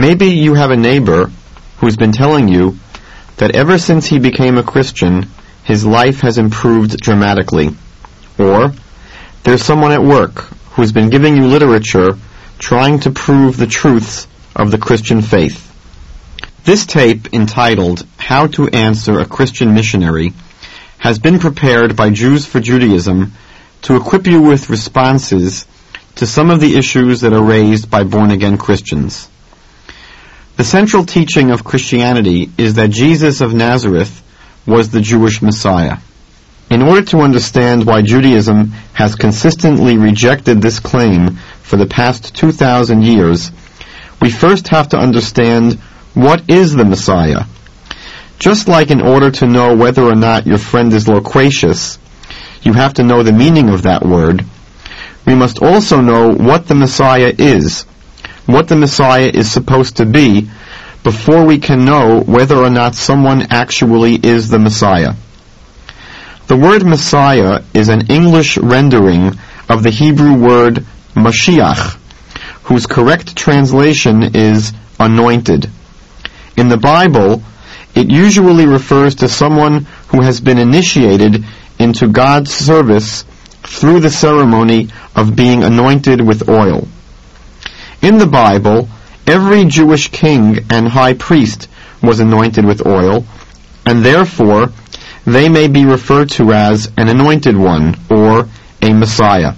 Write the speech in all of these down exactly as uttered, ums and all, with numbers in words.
Maybe you have a neighbor who's been telling you that ever since he became a Christian, his life has improved dramatically. Or there's someone at work who's been giving you literature trying to prove the truths of the Christian faith. This tape, entitled How to Answer a Christian Missionary, has been prepared by Jews for Judaism to equip you with responses to some of the issues that are raised by born-again Christians. The central teaching of Christianity is that Jesus of Nazareth was the Jewish Messiah. In order to understand why Judaism has consistently rejected this claim for the past two thousand years, we first have to understand what is the Messiah. Just like in order to know whether or not your friend is loquacious, you have to know the meaning of that word, we must also know what the Messiah is, what the Messiah is supposed to be, before we can know whether or not someone actually is the Messiah. The word Messiah is an English rendering of the Hebrew word Mashiach, whose correct translation is anointed. In the Bible, it usually refers to someone who has been initiated into God's service through the ceremony of being anointed with oil. In the Bible, every Jewish king and high priest was anointed with oil, and therefore they may be referred to as an anointed one or a Messiah.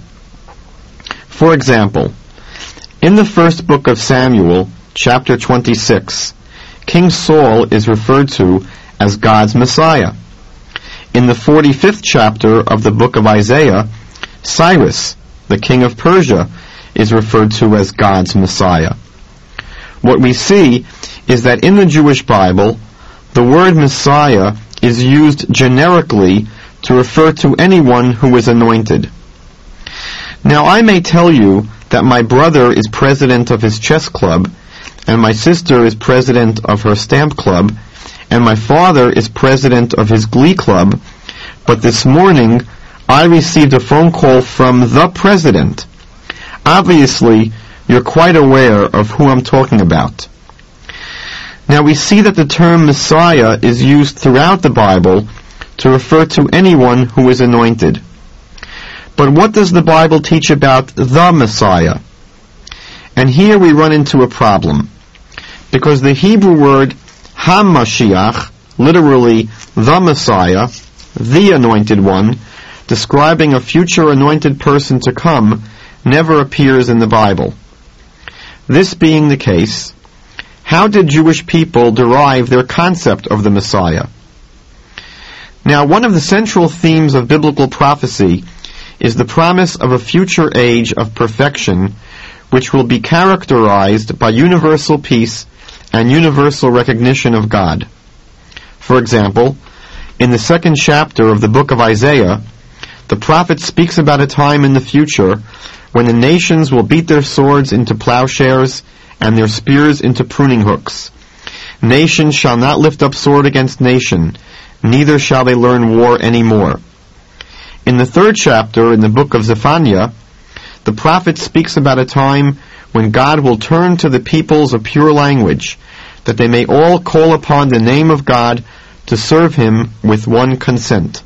For example, in the first book of Samuel, chapter twenty-six, King Saul is referred to as God's Messiah. In the forty-fifth chapter of the book of Isaiah, Cyrus, the king of Persia, is referred to as God's Messiah. What we see is that in the Jewish Bible, the word Messiah is used generically to refer to anyone who is anointed. Now, I may tell you that my brother is president of his chess club, and my sister is president of her stamp club, and my father is president of his glee club, but this morning I received a phone call from the president. Obviously, you're quite aware of who I'm talking about. Now, we see that the term Messiah is used throughout the Bible to refer to anyone who is anointed. But what does the Bible teach about the Messiah? And here we run into a problem, because the Hebrew word HaMashiach, literally the Messiah, the anointed one, describing a future anointed person to come, never appears in the Bible. This being the case, how did Jewish people derive their concept of the Messiah? Now, one of the central themes of biblical prophecy is the promise of a future age of perfection which will be characterized by universal peace and universal recognition of God. For example, in the second chapter of the book of Isaiah, the prophet speaks about a time in the future when the nations will beat their swords into plowshares and their spears into pruning hooks. Nation shall not lift up sword against nation, neither shall they learn war any more. In the third chapter in the book of Zephaniah, the prophet speaks about a time when God will turn to the peoples a pure language, that they may all call upon the name of God to serve him with one consent.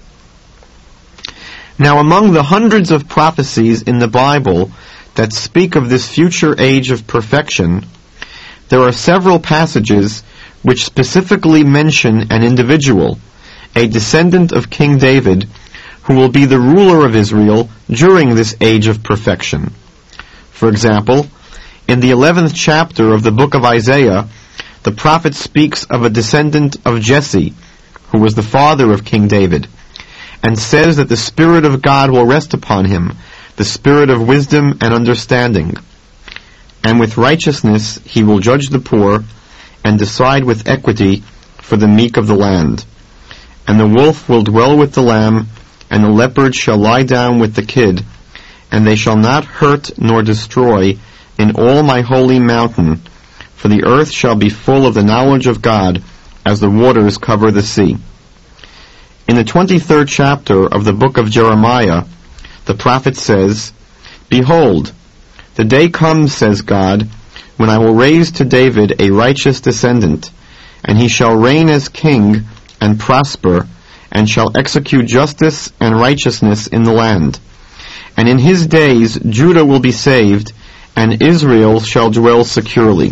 Now, among the hundreds of prophecies in the Bible that speak of this future age of perfection, there are several passages which specifically mention an individual, a descendant of King David, who will be the ruler of Israel during this age of perfection. For example, in the eleventh chapter of the book of Isaiah, the prophet speaks of a descendant of Jesse, who was the father of King David, and says that the Spirit of God will rest upon him, the Spirit of wisdom and understanding. And with righteousness he will judge the poor, and decide with equity for the meek of the land. And the wolf will dwell with the lamb, and the leopard shall lie down with the kid, and they shall not hurt nor destroy in all my holy mountain, for the earth shall be full of the knowledge of God, as the waters cover the sea. In the twenty-third chapter of the book of Jeremiah, the prophet says, Behold, the day comes, says God, when I will raise to David a righteous descendant, and he shall reign as king and prosper, and shall execute justice and righteousness in the land. And in his days Judah will be saved, and Israel shall dwell securely.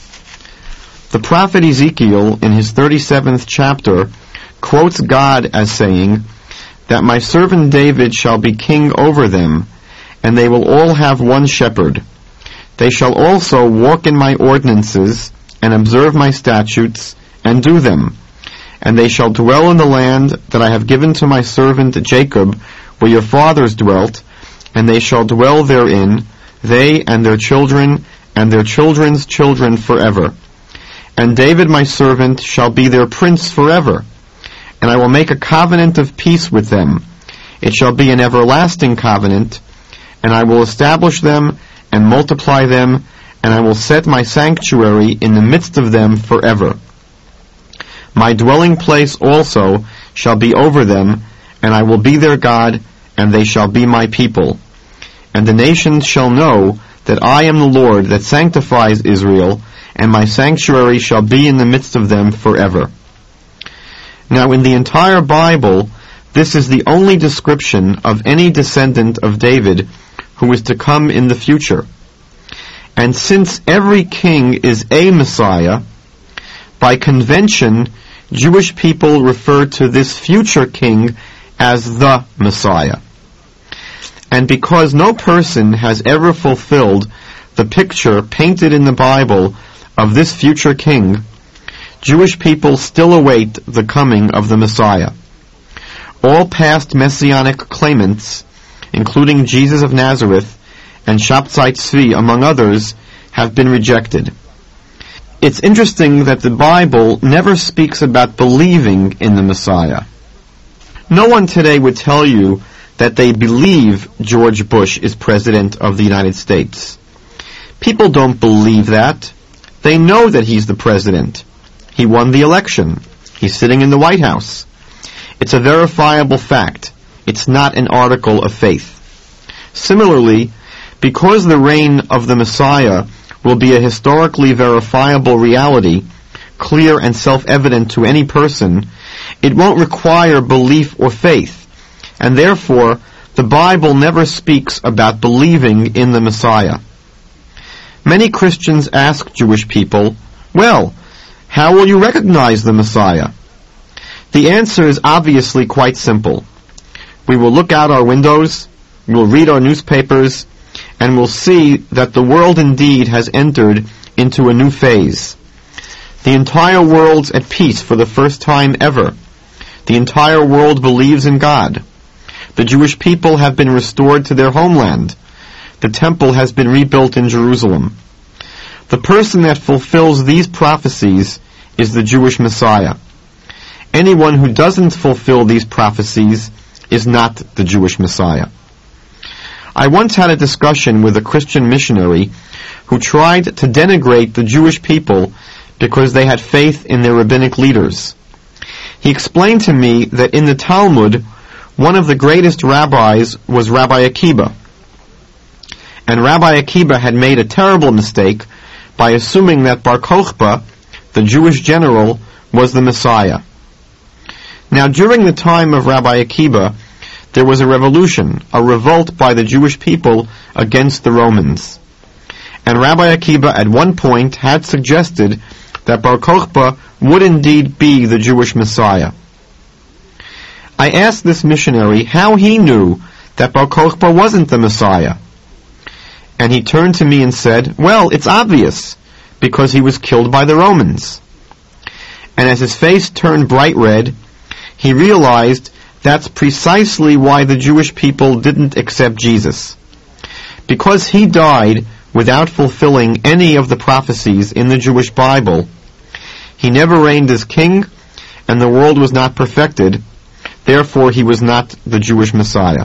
The prophet Ezekiel, in his thirty-seventh chapter, quotes God as saying that my servant David shall be king over them, and they will all have one shepherd. They shall also walk in my ordinances, and observe my statutes, and do them. And they shall dwell in the land that I have given to my servant Jacob, where your fathers dwelt, and they shall dwell therein, they and their children, and their children's children forever. And David my servant shall be their prince forever. And I will make a covenant of peace with them. It shall be an everlasting covenant, and I will establish them and multiply them, and I will set my sanctuary in the midst of them forever. My dwelling place also shall be over them, and I will be their God, and they shall be my people. And the nations shall know that I am the Lord that sanctifies Israel, and my sanctuary shall be in the midst of them forever. Now in the entire Bible, this is the only description of any descendant of David who is to come in the future. And since every king is a Messiah, by convention, Jewish people refer to this future king as the Messiah. And because no person has ever fulfilled the picture painted in the Bible of this future king, Jewish people still await the coming of the Messiah. All past messianic claimants, including Jesus of Nazareth and Shabtai Tzvi, among others, have been rejected. It's interesting that the Bible never speaks about believing in the Messiah. No one today would tell you that they believe George Bush is President of the United States. People don't believe that. They know that he's the President. He won the election. He's sitting in the White House. It's a verifiable fact. It's not an article of faith. Similarly, because the reign of the Messiah will be a historically verifiable reality, clear and self-evident to any person, it won't require belief or faith, and therefore the Bible never speaks about believing in the Messiah. Many Christians ask Jewish people, well, how will you recognize the Messiah? The answer is obviously quite simple. We will look out our windows, we will read our newspapers, and we'll see that the world indeed has entered into a new phase. The entire world's at peace for the first time ever. The entire world believes in God. The Jewish people have been restored to their homeland. The temple has been rebuilt in Jerusalem. The person that fulfills these prophecies is the Jewish Messiah. Anyone who doesn't fulfill these prophecies is not the Jewish Messiah. I once had a discussion with a Christian missionary who tried to denigrate the Jewish people because they had faith in their rabbinic leaders. He explained to me that in the Talmud, one of the greatest rabbis was Rabbi Akiba. And Rabbi Akiba had made a terrible mistake by assuming that Bar Kokhba, the Jewish general, was the Messiah. Now, during the time of Rabbi Akiba, there was a revolution, a revolt by the Jewish people against the Romans. And Rabbi Akiba at one point had suggested that Bar Kokhba would indeed be the Jewish Messiah. I asked this missionary how he knew that Bar Kokhba wasn't the Messiah. And he turned to me and said, well, it's obvious, because he was killed by the Romans. And as his face turned bright red, he realized that's precisely why the Jewish people didn't accept Jesus. Because he died without fulfilling any of the prophecies in the Jewish Bible, he never reigned as king, and the world was not perfected. Therefore, he was not the Jewish Messiah.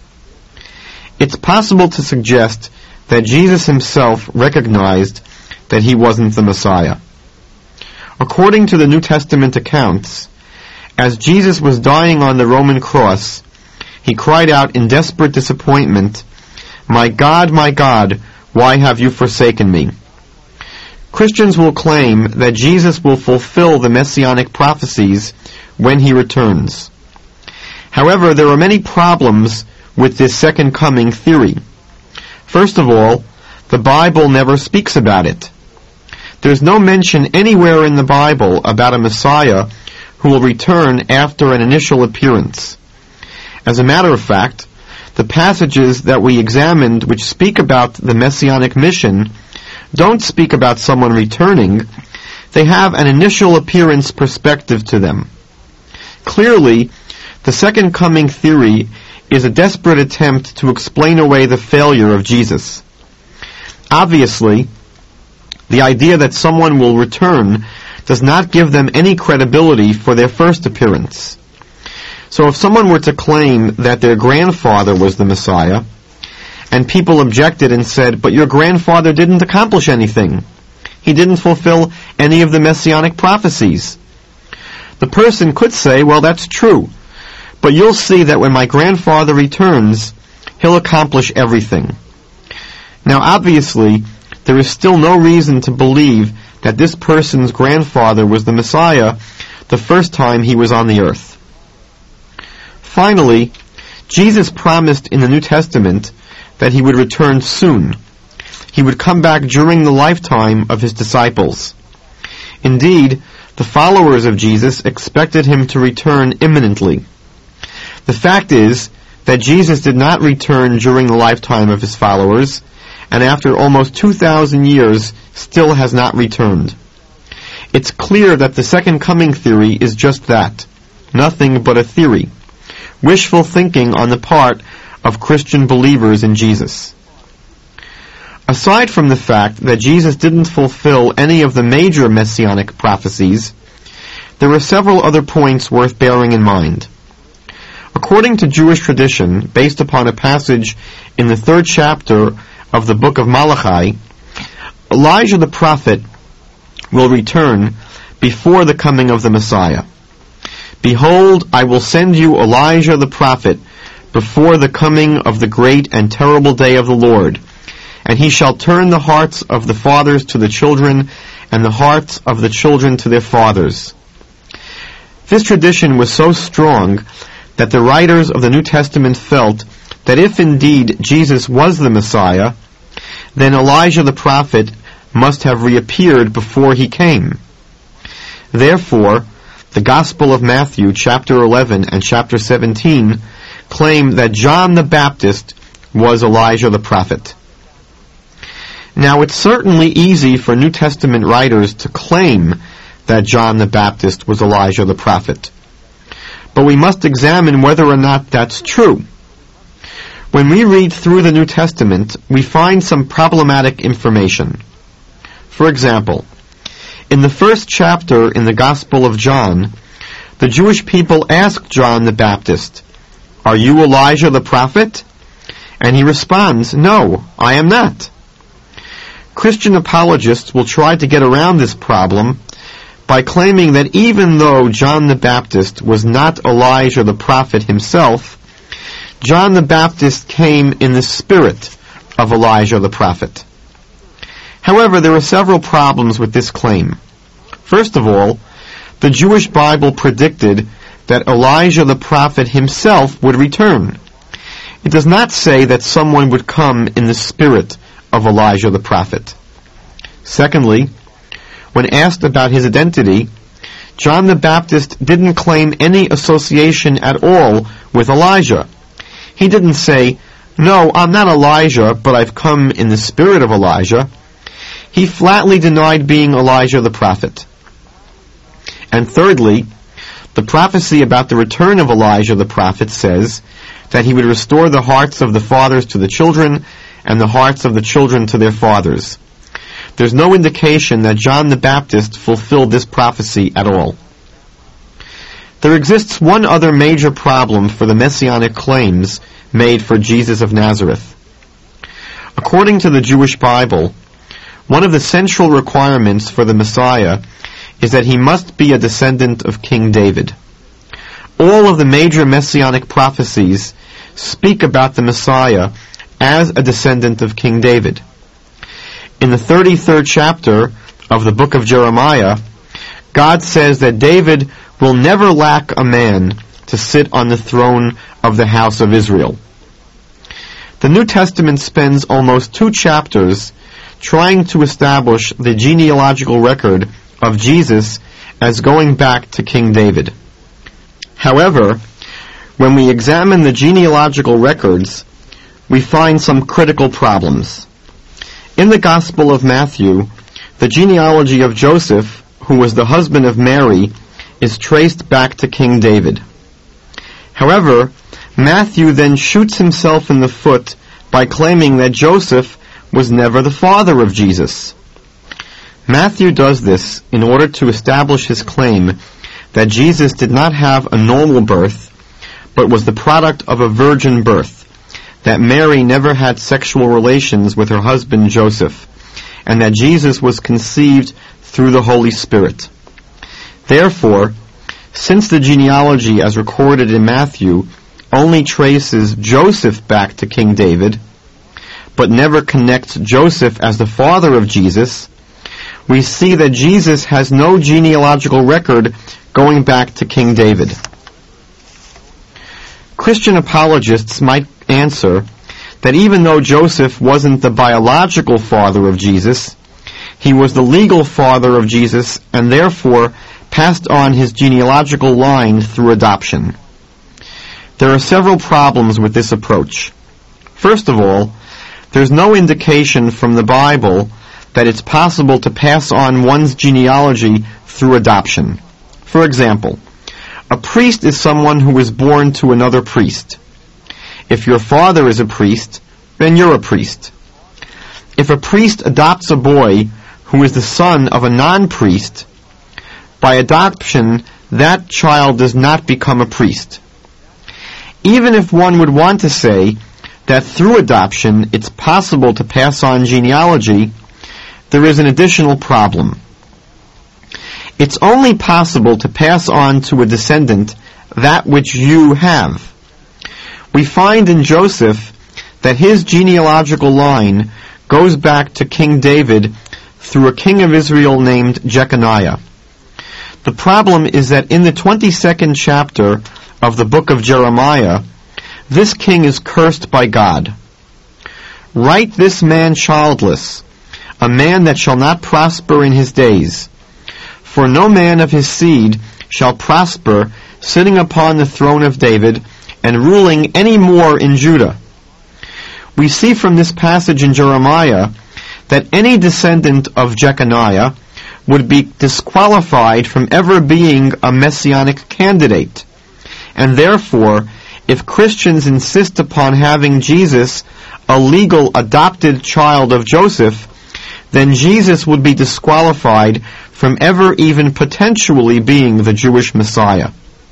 It's possible to suggest that Jesus himself recognized that he wasn't the Messiah. According to the New Testament accounts, as Jesus was dying on the Roman cross, he cried out in desperate disappointment, "My God, my God, why have you forsaken me?" Christians will claim that Jesus will fulfill the messianic prophecies when he returns. However, there are many problems with this second coming theory. First of all, the Bible never speaks about it. There's no mention anywhere in the Bible about a Messiah who will return after an initial appearance. As a matter of fact, the passages that we examined which speak about the messianic mission don't speak about someone returning. They have an initial appearance perspective to them. Clearly, the second coming theory is a desperate attempt to explain away the failure of Jesus. Obviously, the idea that someone will return does not give them any credibility for their first appearance. So if someone were to claim that their grandfather was the Messiah, and people objected and said, but your grandfather didn't accomplish anything. He didn't fulfill any of the messianic prophecies. The person could say, well, that's true, but you'll see that when my grandfather returns, he'll accomplish everything. Now, obviously, there is still no reason to believe that this person's grandfather was the Messiah the first time he was on the earth. Finally, Jesus promised in the New Testament that he would return soon. He would come back during the lifetime of his disciples. Indeed, the followers of Jesus expected him to return imminently. The fact is that Jesus did not return during the lifetime of his followers, and after almost two thousand years still has not returned. It's clear that the second coming theory is just that, nothing but a theory, wishful thinking on the part of Christian believers in Jesus. Aside from the fact that Jesus didn't fulfill any of the major messianic prophecies, there are several other points worth bearing in mind. According to Jewish tradition, based upon a passage in the third chapter of the book of Malachi, Elijah the prophet will return before the coming of the Messiah. Behold, I will send you Elijah the prophet before the coming of the great and terrible day of the Lord, and he shall turn the hearts of the fathers to the children, and the hearts of the children to their fathers. This tradition was so strong that the writers of the New Testament felt that if indeed Jesus was the Messiah, then Elijah the prophet must have reappeared before he came. Therefore, the Gospel of Matthew, chapter eleven and chapter seventeen, claim that John the Baptist was Elijah the prophet. Now, it's certainly easy for New Testament writers to claim that John the Baptist was Elijah the prophet, but we must examine whether or not that's true. When we read through the New Testament, we find some problematic information. For example, in the first chapter in the Gospel of John, the Jewish people asked John the Baptist, "Are you Elijah the prophet?" And he responds, "No, I am not." Christian apologists will try to get around this problem by claiming that even though John the Baptist was not Elijah the prophet himself, John the Baptist came in the spirit of Elijah the prophet. However, there are several problems with this claim. First of all, the Jewish Bible predicted that Elijah the prophet himself would return. It does not say that someone would come in the spirit of Elijah the prophet. Secondly, when asked about his identity, John the Baptist didn't claim any association at all with Elijah. He didn't say, "No, I'm not Elijah, but I've come in the spirit of Elijah." He flatly denied being Elijah the prophet. And thirdly, the prophecy about the return of Elijah the prophet says that he would restore the hearts of the fathers to the children and the hearts of the children to their fathers. There's no indication that John the Baptist fulfilled this prophecy at all. There exists one other major problem for the messianic claims made for Jesus of Nazareth. According to the Jewish Bible, one of the central requirements for the Messiah is that he must be a descendant of King David. All of the major messianic prophecies speak about the Messiah as a descendant of King David. In the thirty-third chapter of the book of Jeremiah, God says that David will never lack a man to sit on the throne of the house of Israel. The New Testament spends almost two chapters trying to establish the genealogical record of Jesus as going back to King David. However, when we examine the genealogical records, we find some critical problems. In the Gospel of Matthew, the genealogy of Joseph, who was the husband of Mary, is traced back to King David. However, Matthew then shoots himself in the foot by claiming that Joseph was never the father of Jesus. Matthew does this in order to establish his claim that Jesus did not have a normal birth, but was the product of a virgin birth, that Mary never had sexual relations with her husband Joseph, and that Jesus was conceived through the Holy Spirit. Therefore, since the genealogy as recorded in Matthew only traces Joseph back to King David, but never connects Joseph as the father of Jesus, we see that Jesus has no genealogical record going back to King David. Christian apologists might answer that even though Joseph wasn't the biological father of Jesus, he was the legal father of Jesus and therefore passed on his genealogical line through adoption. There are several problems with this approach. First of all, there's no indication from the Bible that it's possible to pass on one's genealogy through adoption. For example, a priest is someone who is born to another priest. If your father is a priest, then you're a priest. If a priest adopts a boy who is the son of a non-priest, by adoption, that child does not become a priest. Even if one would want to say that through adoption it's possible to pass on genealogy, there is an additional problem. It's only possible to pass on to a descendant that which you have. We find in Joseph that his genealogical line goes back to King David through a king of Israel named Jeconiah. The problem is that in the twenty-second chapter of the book of Jeremiah, this king is cursed by God. Write this man childless, a man that shall not prosper in his days. For no man of his seed shall prosper, sitting upon the throne of David, and ruling any more in Judah. We see from this passage in Jeremiah that any descendant of Jeconiah would be disqualified from ever being a messianic candidate. And therefore, if Christians insist upon having Jesus a legal adopted child of Joseph, then Jesus would be disqualified from ever even potentially being the Jewish Messiah.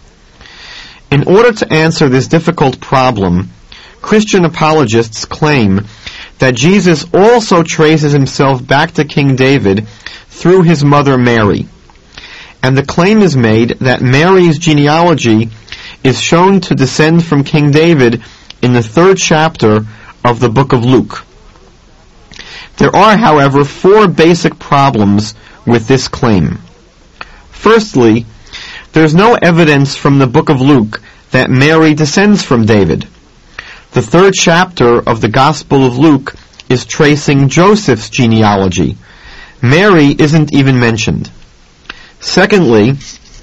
In order to answer this difficult problem, Christian apologists claim that Jesus also traces himself back to King David through his mother Mary. And the claim is made that Mary's genealogy is shown to descend from King David in the third chapter of the book of Luke. There are, however, four basic problems with this claim. Firstly, there's no evidence from the book of Luke that Mary descends from David. The third chapter of the Gospel of Luke is tracing Joseph's genealogy. Mary isn't even mentioned. Secondly,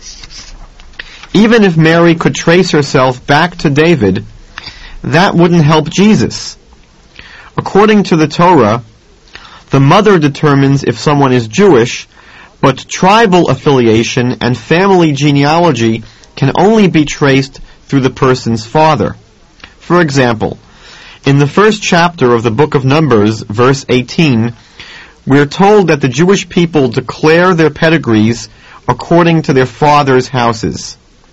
even if Mary could trace herself back to David, that wouldn't help Jesus. According to the Torah, the mother determines if someone is Jewish, but tribal affiliation and family genealogy can only be traced through the person's father. For example, in the first chapter of the book of Numbers, verse eighteen, we are told that the Jewish people declare their pedigrees according to their fathers' houses.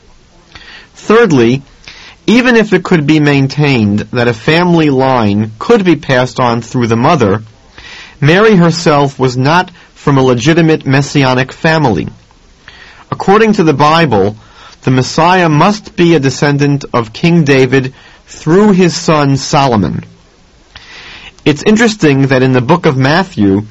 Thirdly, even if it could be maintained that a family line could be passed on through the mother, Mary herself was not from a legitimate messianic family. According to the Bible, the Messiah must be a descendant of King David through his son Solomon. It's interesting that in the book of Matthew,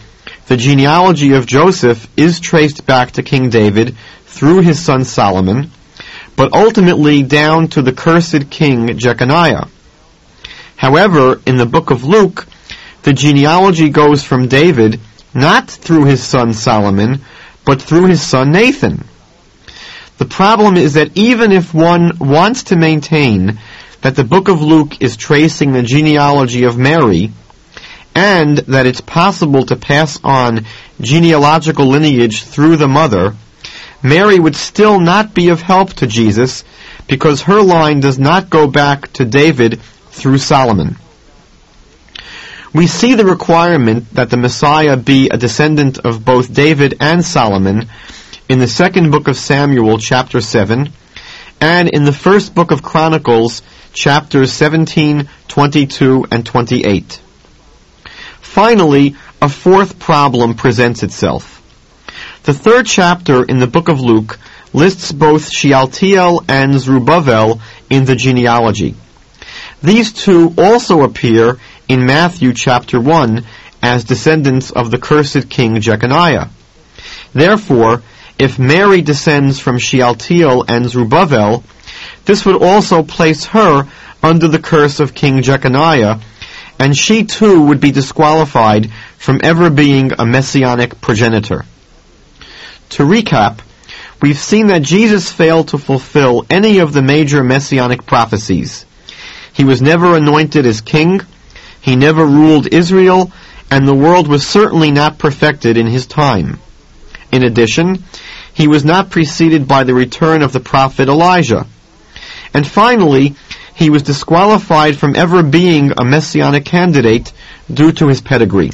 The genealogy of Joseph is traced back to King David through his son Solomon, but ultimately down to the cursed king Jeconiah. However, in the book of Luke, the genealogy goes from David not through his son Solomon, but through his son Nathan. The problem is that even if one wants to maintain that the book of Luke is tracing the genealogy of Mary, and that it's possible to pass on genealogical lineage through the mother, Mary would still not be of help to Jesus because her line does not go back to David through Solomon. We see the requirement that the Messiah be a descendant of both David and Solomon in the second book of Samuel, chapter seven, and in the first book of Chronicles, chapters seventeen, twenty-two, and twenty-eight. Finally, a fourth problem presents itself. The third chapter in the book of Luke lists both Shealtiel and Zerubbabel in the genealogy. These two also appear in Matthew chapter one as descendants of the cursed king Jeconiah. Therefore, if Mary descends from Shealtiel and Zerubbabel, this would also place her under the curse of King Jeconiah, and she too would be disqualified from ever being a messianic progenitor. To recap, we've seen that Jesus failed to fulfill any of the major messianic prophecies. He was never anointed as king, he never ruled Israel, and the world was certainly not perfected in his time. In addition, he was not preceded by the return of the prophet Elijah. And finally, he was disqualified from ever being a messianic candidate due to his pedigree.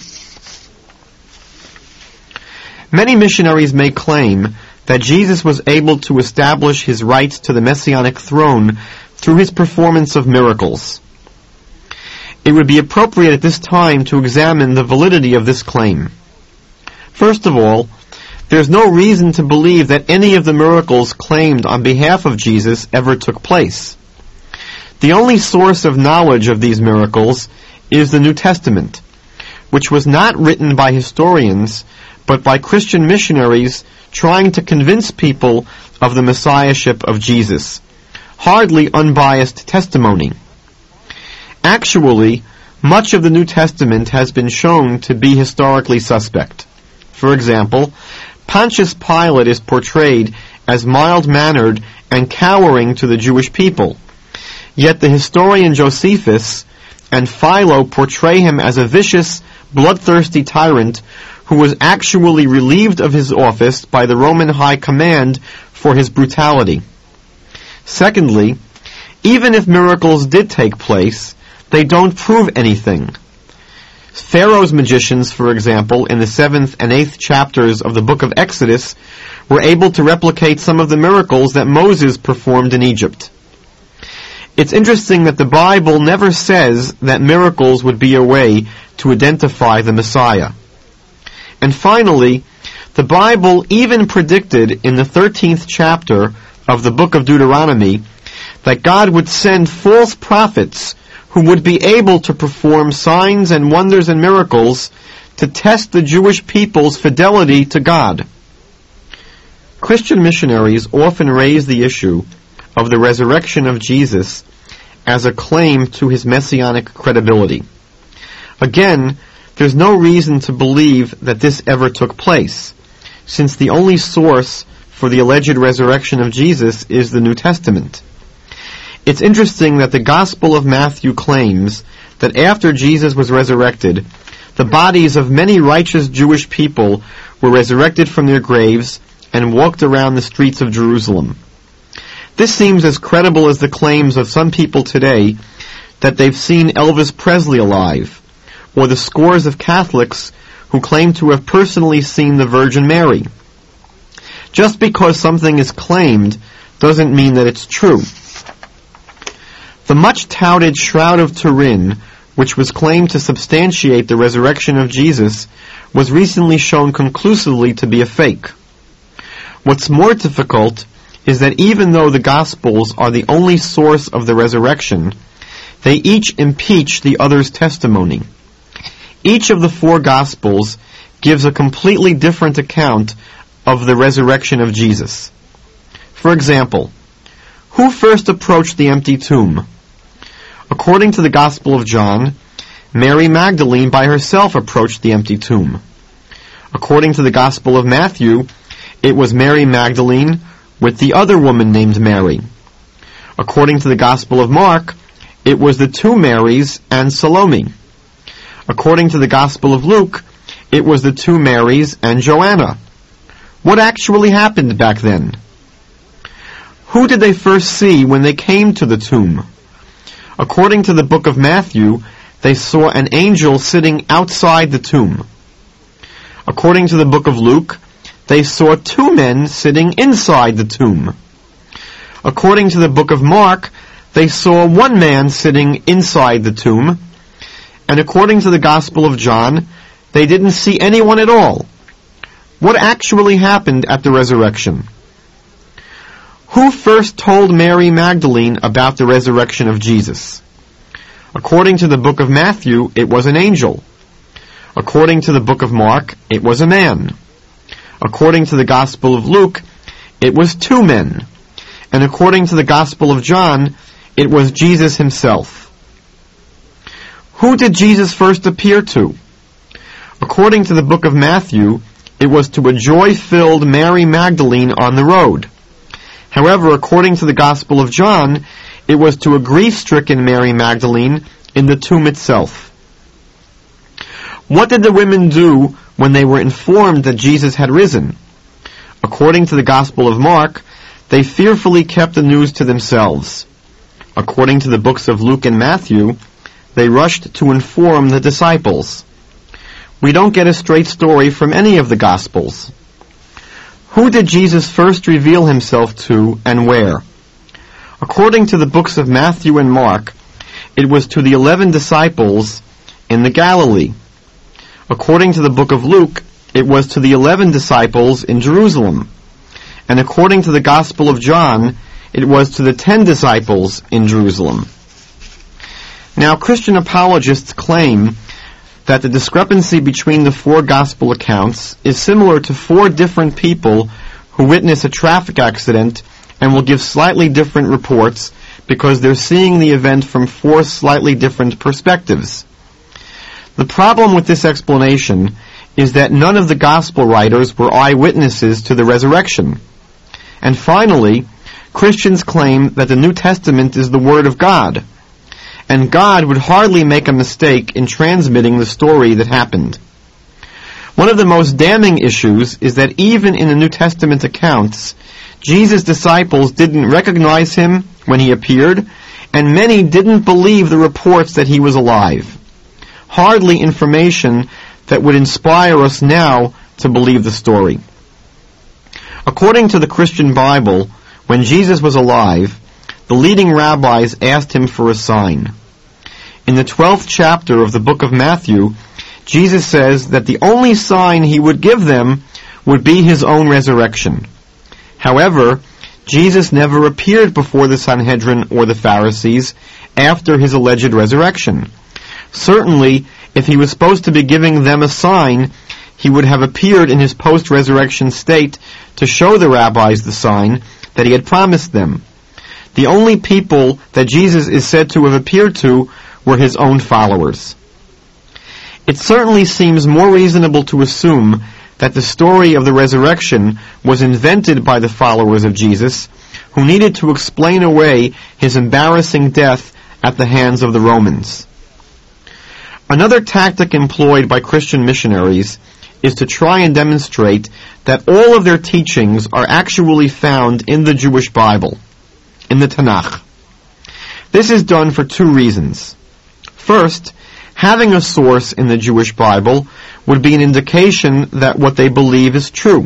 Many missionaries may claim that Jesus was able to establish his rights to the messianic throne through his performance of miracles. It would be appropriate at this time to examine the validity of this claim. First of all, there's no reason to believe that any of the miracles claimed on behalf of Jesus ever took place. The only source of knowledge of these miracles is the New Testament, which was not written by historians, but by Christian missionaries trying to convince people of the messiahship of Jesus. Hardly unbiased testimony. Actually, much of the New Testament has been shown to be historically suspect. For example, Pontius Pilate is portrayed as mild-mannered and cowering to the Jewish people. Yet the historian Josephus and Philo portray him as a vicious, bloodthirsty tyrant who was actually relieved of his office by the Roman high command for his brutality. Secondly, even if miracles did take place, they don't prove anything. Pharaoh's magicians, for example, in the seventh and eighth chapters of the book of Exodus, were able to replicate some of the miracles that Moses performed in Egypt. It's interesting that the Bible never says that miracles would be a way to identify the Messiah. And finally, the Bible even predicted in the thirteenth chapter of the book of Deuteronomy that God would send false prophets who would be able to perform signs and wonders and miracles to test the Jewish people's fidelity to God. Christian missionaries often raise the issue of the resurrection of Jesus as a claim to his messianic credibility. Again, there's no reason to believe that this ever took place, since the only source for the alleged resurrection of Jesus is the New Testament. It's interesting that the Gospel of Matthew claims that after Jesus was resurrected, the bodies of many righteous Jewish people were resurrected from their graves and walked around the streets of Jerusalem. This seems as credible as the claims of some people today that they've seen Elvis Presley alive, or the scores of Catholics who claim to have personally seen the Virgin Mary. Just because something is claimed doesn't mean that it's true. The much-touted Shroud of Turin, which was claimed to substantiate the resurrection of Jesus, was recently shown conclusively to be a fake. What's more difficult is that even though the Gospels are the only source of the resurrection, they each impeach the other's testimony. Each of the four Gospels gives a completely different account of the resurrection of Jesus. For example, who first approached the empty tomb? According to the Gospel of John, Mary Magdalene by herself approached the empty tomb. According to the Gospel of Matthew, it was Mary Magdalene with the other woman named Mary. According to the Gospel of Mark, it was the two Marys and Salome. According to the Gospel of Luke, it was the two Marys and Joanna. What actually happened back then? Who did they first see when they came to the tomb? According to the book of Matthew, they saw an angel sitting outside the tomb. According to the book of Luke, they saw two men sitting inside the tomb. According to the book of Mark, they saw one man sitting inside the tomb. And according to the Gospel of John, they didn't see anyone at all. What actually happened at the resurrection? Who first told Mary Magdalene about the resurrection of Jesus? According to the book of Matthew, it was an angel. According to the book of Mark, it was a man. According to the Gospel of Luke, it was two men. And according to the Gospel of John, it was Jesus himself. Who did Jesus first appear to? According to the book of Matthew, it was to a joy-filled Mary Magdalene on the road. However, according to the Gospel of John, it was to a grief-stricken Mary Magdalene in the tomb itself. What did the women do when they were informed that Jesus had risen? According to the Gospel of Mark, they fearfully kept the news to themselves. According to the books of Luke and Matthew, they rushed to inform the disciples. We don't get a straight story from any of the Gospels. Who did Jesus first reveal himself to and where? According to the books of Matthew and Mark, it was to the eleven disciples in the Galilee. According to the book of Luke, it was to the eleven disciples in Jerusalem. And according to the Gospel of John, it was to the ten disciples in Jerusalem. Now, Christian apologists claim that the discrepancy between the four gospel accounts is similar to four different people who witness a traffic accident and will give slightly different reports because they're seeing the event from four slightly different perspectives. The problem with this explanation is that none of the gospel writers were eyewitnesses to the resurrection. And finally, Christians claim that the New Testament is the Word of God, and God would hardly make a mistake in transmitting the story that happened. One of the most damning issues is that even in the New Testament accounts, Jesus' disciples didn't recognize him when he appeared, and many didn't believe the reports that he was alive. Hardly information that would inspire us now to believe the story. According to the Christian Bible, when Jesus was alive, the leading rabbis asked him for a sign. In the twelfth chapter of the book of Matthew, Jesus says that the only sign he would give them would be his own resurrection. However, Jesus never appeared before the Sanhedrin or the Pharisees after his alleged resurrection. Certainly, if he was supposed to be giving them a sign, he would have appeared in his post-resurrection state to show the rabbis the sign that he had promised them. The only people that Jesus is said to have appeared to were his own followers. It certainly seems more reasonable to assume that the story of the resurrection was invented by the followers of Jesus, who needed to explain away his embarrassing death at the hands of the Romans. Another tactic employed by Christian missionaries is to try and demonstrate that all of their teachings are actually found in the Jewish Bible, in the Tanakh. This is done for two reasons. First, having a source in the Jewish Bible would be an indication that what they believe is true.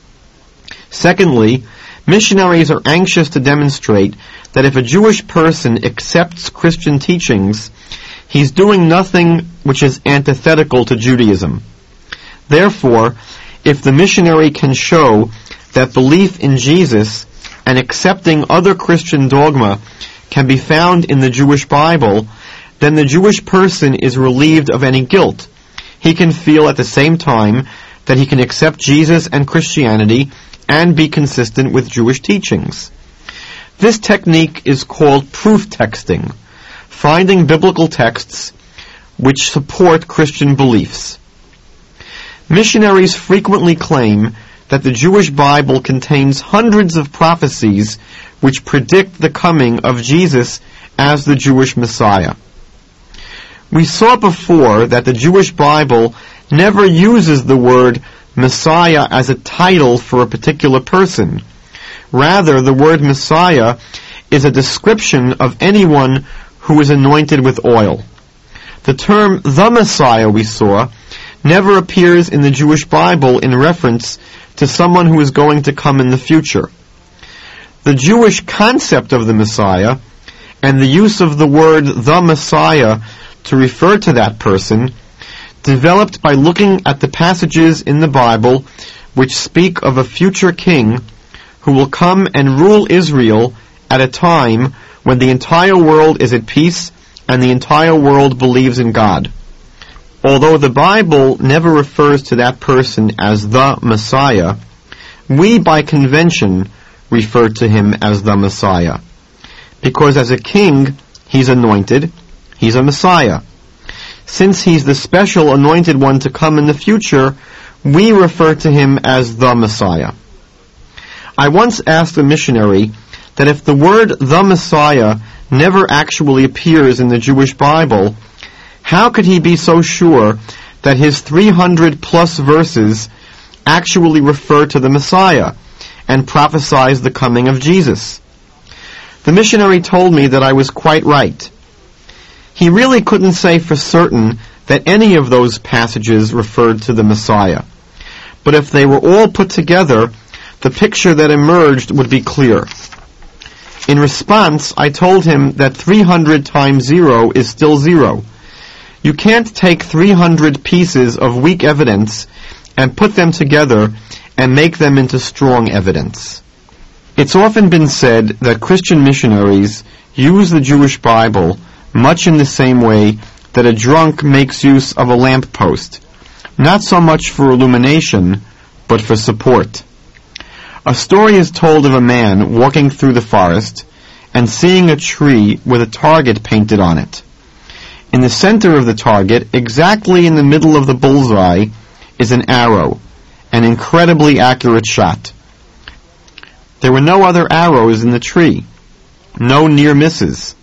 Secondly, missionaries are anxious to demonstrate that if a Jewish person accepts Christian teachings, he's doing nothing which is antithetical to Judaism. Therefore, if the missionary can show that belief in Jesus and accepting other Christian dogma can be found in the Jewish Bible, then the Jewish person is relieved of any guilt. He can feel at the same time that he can accept Jesus and Christianity and be consistent with Jewish teachings. This technique is called proof texting, finding biblical texts which support Christian beliefs. Missionaries frequently claim that the Jewish Bible contains hundreds of prophecies which predict the coming of Jesus as the Jewish Messiah. We saw before that the Jewish Bible never uses the word Messiah as a title for a particular person. Rather, the word Messiah is a description of anyone who is anointed with oil. The term the Messiah, we saw, never appears in the Jewish Bible in reference to someone who is going to come in the future. The Jewish concept of the Messiah and the use of the word the Messiah to refer to that person developed by looking at the passages in the Bible which speak of a future king who will come and rule Israel at a time when the entire world is at peace and the entire world believes in God. Although the Bible never refers to that person as the Messiah, we by convention refer to him as the Messiah. Because as a king, he's anointed, he's a Messiah. Since he's the special anointed one to come in the future, we refer to him as the Messiah. I once asked a missionary that if the word the Messiah never actually appears in the Jewish Bible, how could he be so sure that his three hundred plus verses actually refer to the Messiah and prophesize the coming of Jesus? The missionary told me that I was quite right. He really couldn't say for certain that any of those passages referred to the Messiah. But if they were all put together, the picture that emerged would be clear. In response, I told him that three hundred times zero is still zero. You can't take three hundred pieces of weak evidence and put them together and make them into strong evidence. It's often been said that Christian missionaries use the Jewish Bible much in the same way that a drunk makes use of a lamp post, not so much for illumination, but for support. A story is told of a man walking through the forest and seeing a tree with a target painted on it. In the center of the target, exactly in the middle of the bullseye, is an arrow, an incredibly accurate shot. There were no other arrows in the tree, no near misses.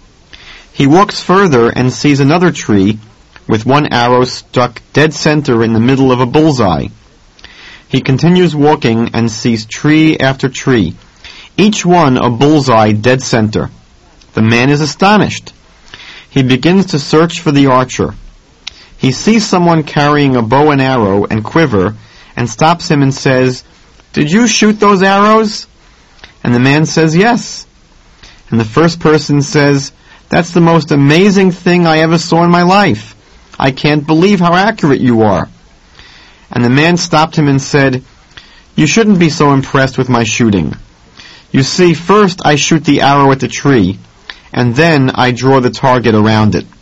He walks further and sees another tree with one arrow stuck dead center in the middle of a bullseye. He continues walking and sees tree after tree, each one a bullseye dead center. The man is astonished. He begins to search for the archer. He sees someone carrying a bow and arrow and quiver and stops him and says, "Did you shoot those arrows?" And the man says, "Yes." And the first person says, "That's the most amazing thing I ever saw in my life. I can't believe how accurate you are." And the man stopped him and said, "You shouldn't be so impressed with my shooting. You see, first I shoot the arrow at the tree, and then I draw the target around it."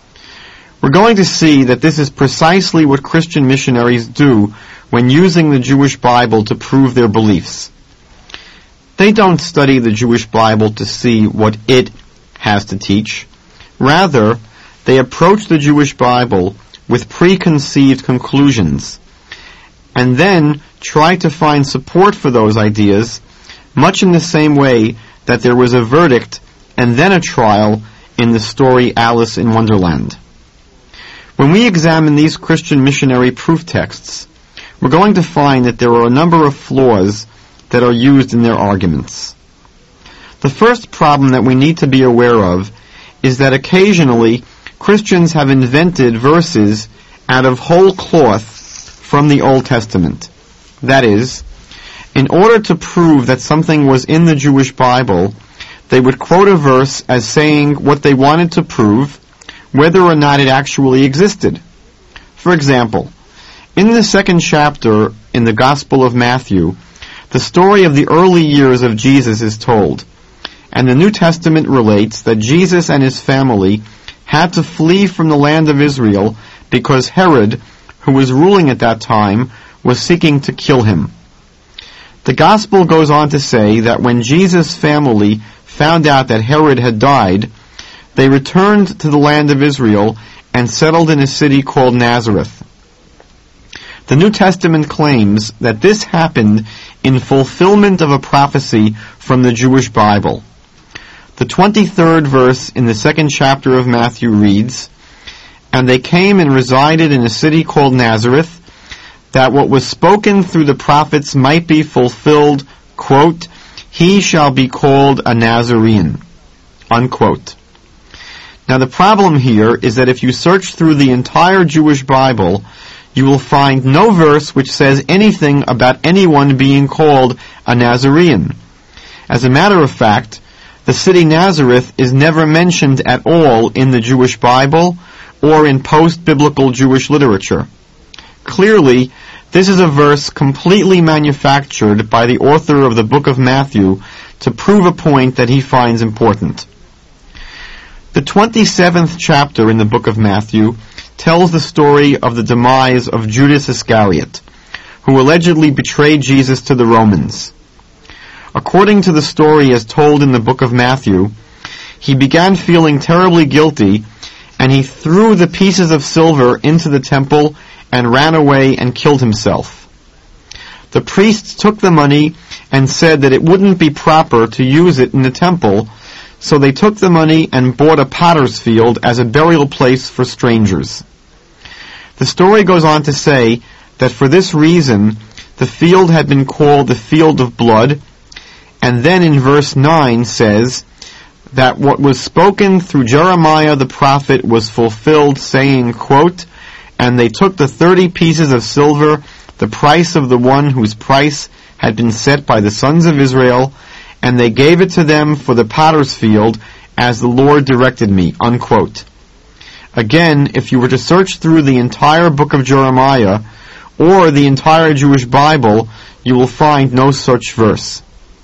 We're going to see that this is precisely what Christian missionaries do when using the Jewish Bible to prove their beliefs. They don't study the Jewish Bible to see what it has to teach. Rather, they approach the Jewish Bible with preconceived conclusions, and then try to find support for those ideas, much in the same way that there was a verdict and then a trial in the story Alice in Wonderland. When we examine these Christian missionary proof texts, we're going to find that there are a number of flaws that are used in their arguments. The first problem that we need to be aware of is that occasionally Christians have invented verses out of whole cloth from the Old Testament. That is, in order to prove that something was in the Jewish Bible, they would quote a verse as saying what they wanted to prove, whether or not it actually existed. For example, in the second chapter in the Gospel of Matthew, the story of the early years of Jesus is told, and the New Testament relates that Jesus and his family had to flee from the land of Israel because Herod, who was ruling at that time, was seeking to kill him. The Gospel goes on to say that when Jesus' family found out that Herod had died, they returned to the land of Israel and settled in a city called Nazareth. The New Testament claims that this happened in fulfillment of a prophecy from the Jewish Bible. The twenty-third verse in the second chapter of Matthew reads, "And they came and resided in a city called Nazareth, that what was spoken through the prophets might be fulfilled, quote, he shall be called a Nazarene," unquote. Now the problem here is that if you search through the entire Jewish Bible, you will find no verse which says anything about anyone being called a Nazarene. As a matter of fact, the city Nazareth is never mentioned at all in the Jewish Bible or in post-biblical Jewish literature. Clearly, this is a verse completely manufactured by the author of the book of Matthew to prove a point that he finds important. The twenty-seventh chapter in the book of Matthew tells the story of the demise of Judas Iscariot, who allegedly betrayed Jesus to the Romans. According to the story as told in the book of Matthew, he began feeling terribly guilty, and he threw the pieces of silver into the temple and ran away and killed himself. The priests took the money and said that it wouldn't be proper to use it in the temple, so they took the money and bought a potter's field as a burial place for strangers. The story goes on to say that for this reason the field had been called the field of blood, and then in verse nine says that what was spoken through Jeremiah the prophet was fulfilled, saying, quote, "And they took the thirty pieces of silver, the price of the one whose price had been set by the sons of Israel, and they gave it to them for the potter's field, as the Lord directed me," unquote. Again, if you were to search through the entire book of Jeremiah or the entire Jewish Bible, you will find no such verse.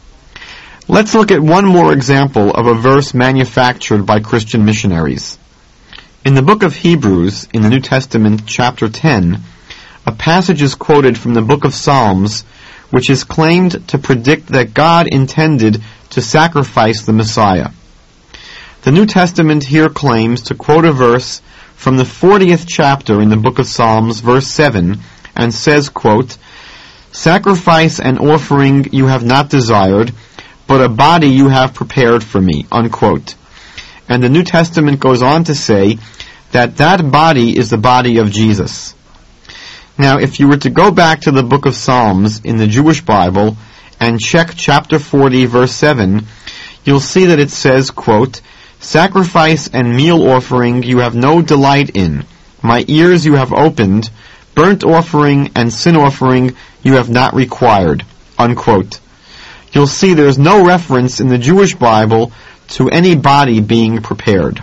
Let's look at one more example of a verse manufactured by Christian missionaries. In the book of Hebrews, in the New Testament, chapter ten, a passage is quoted from the book of Psalms, which is claimed to predict that God intended to sacrifice the Messiah. The New Testament here claims to quote a verse from the fortieth chapter in the book of Psalms, verse seven, and says, quote, "Sacrifice and offering you have not desired, but a body you have prepared for me," unquote. And the New Testament goes on to say that that body is the body of Jesus. Now, if you were to go back to the book of Psalms in the Jewish Bible and check chapter forty, verse seven, you'll see that it says, quote, "Sacrifice and meal offering you have no delight in. My ears you have opened. Burnt offering and sin offering you have not required," unquote. You'll see there's no reference in the Jewish Bible to any body being prepared.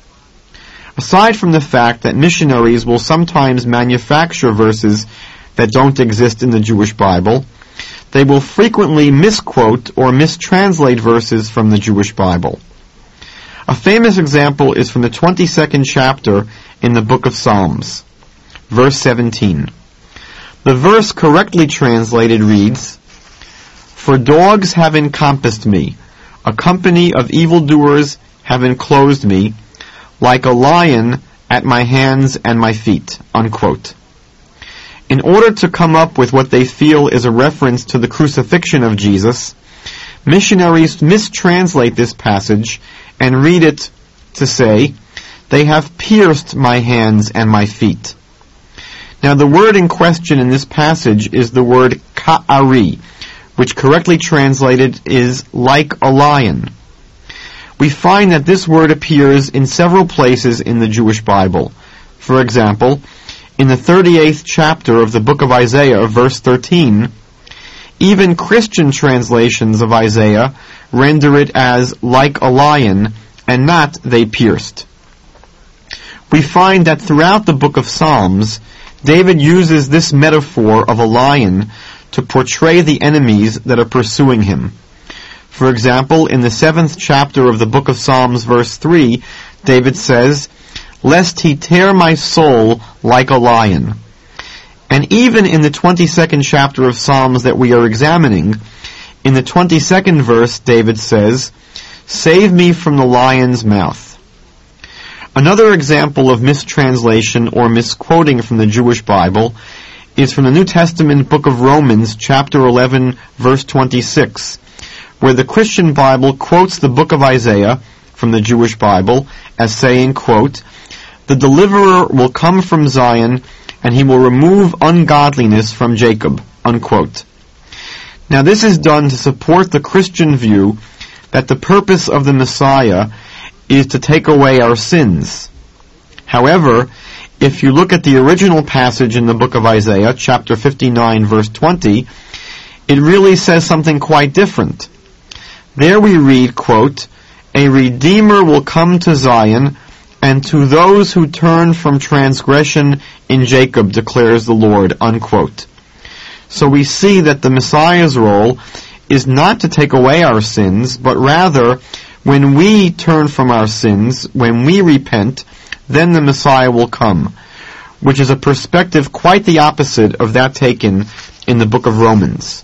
Aside from the fact that missionaries will sometimes manufacture verses that don't exist in the Jewish Bible, they will frequently misquote or mistranslate verses from the Jewish Bible. A famous example is from the twenty-second chapter in the book of Psalms, verse seventeen. The verse correctly translated reads, "For dogs have encompassed me, a company of evildoers have enclosed me, like a lion at my hands and my feet," unquote. In order to come up with what they feel is a reference to the crucifixion of Jesus, missionaries mistranslate this passage and read it to say, "They have pierced my hands and my feet." Now the word in question in this passage is the word ka'ari, which correctly translated is like a lion. We find that this word appears in several places in the Jewish Bible. For example, in the thirty-eighth chapter of the book of Isaiah, verse thirteen, even Christian translations of Isaiah render it as like a lion and not they pierced. We find that throughout the book of Psalms, David uses this metaphor of a lion to portray the enemies that are pursuing him. For example, in the seventh chapter of the book of Psalms, verse three, David says, "Lest he tear my soul like a lion." And even in the twenty-second chapter of Psalms that we are examining, in the twenty-second verse, David says, "Save me from the lion's mouth." Another example of mistranslation or misquoting from the Jewish Bible is from the New Testament book of Romans, chapter eleven, verse twenty-six, where the Christian Bible quotes the book of Isaiah from the Jewish Bible as saying, quote, "The deliverer will come from Zion, and he will remove ungodliness from Jacob," unquote. Now this is done to support the Christian view that the purpose of the Messiah is to take away our sins. However, if you look at the original passage in the book of Isaiah, chapter fifty-nine, verse twenty, it really says something quite different. There we read, quote, "A Redeemer will come to Zion, and to those who turn from transgression in Jacob, declares the Lord," unquote. So we see that the Messiah's role is not to take away our sins, but rather, when we turn from our sins, when we repent, then the Messiah will come, which is a perspective quite the opposite of that taken in the book of Romans.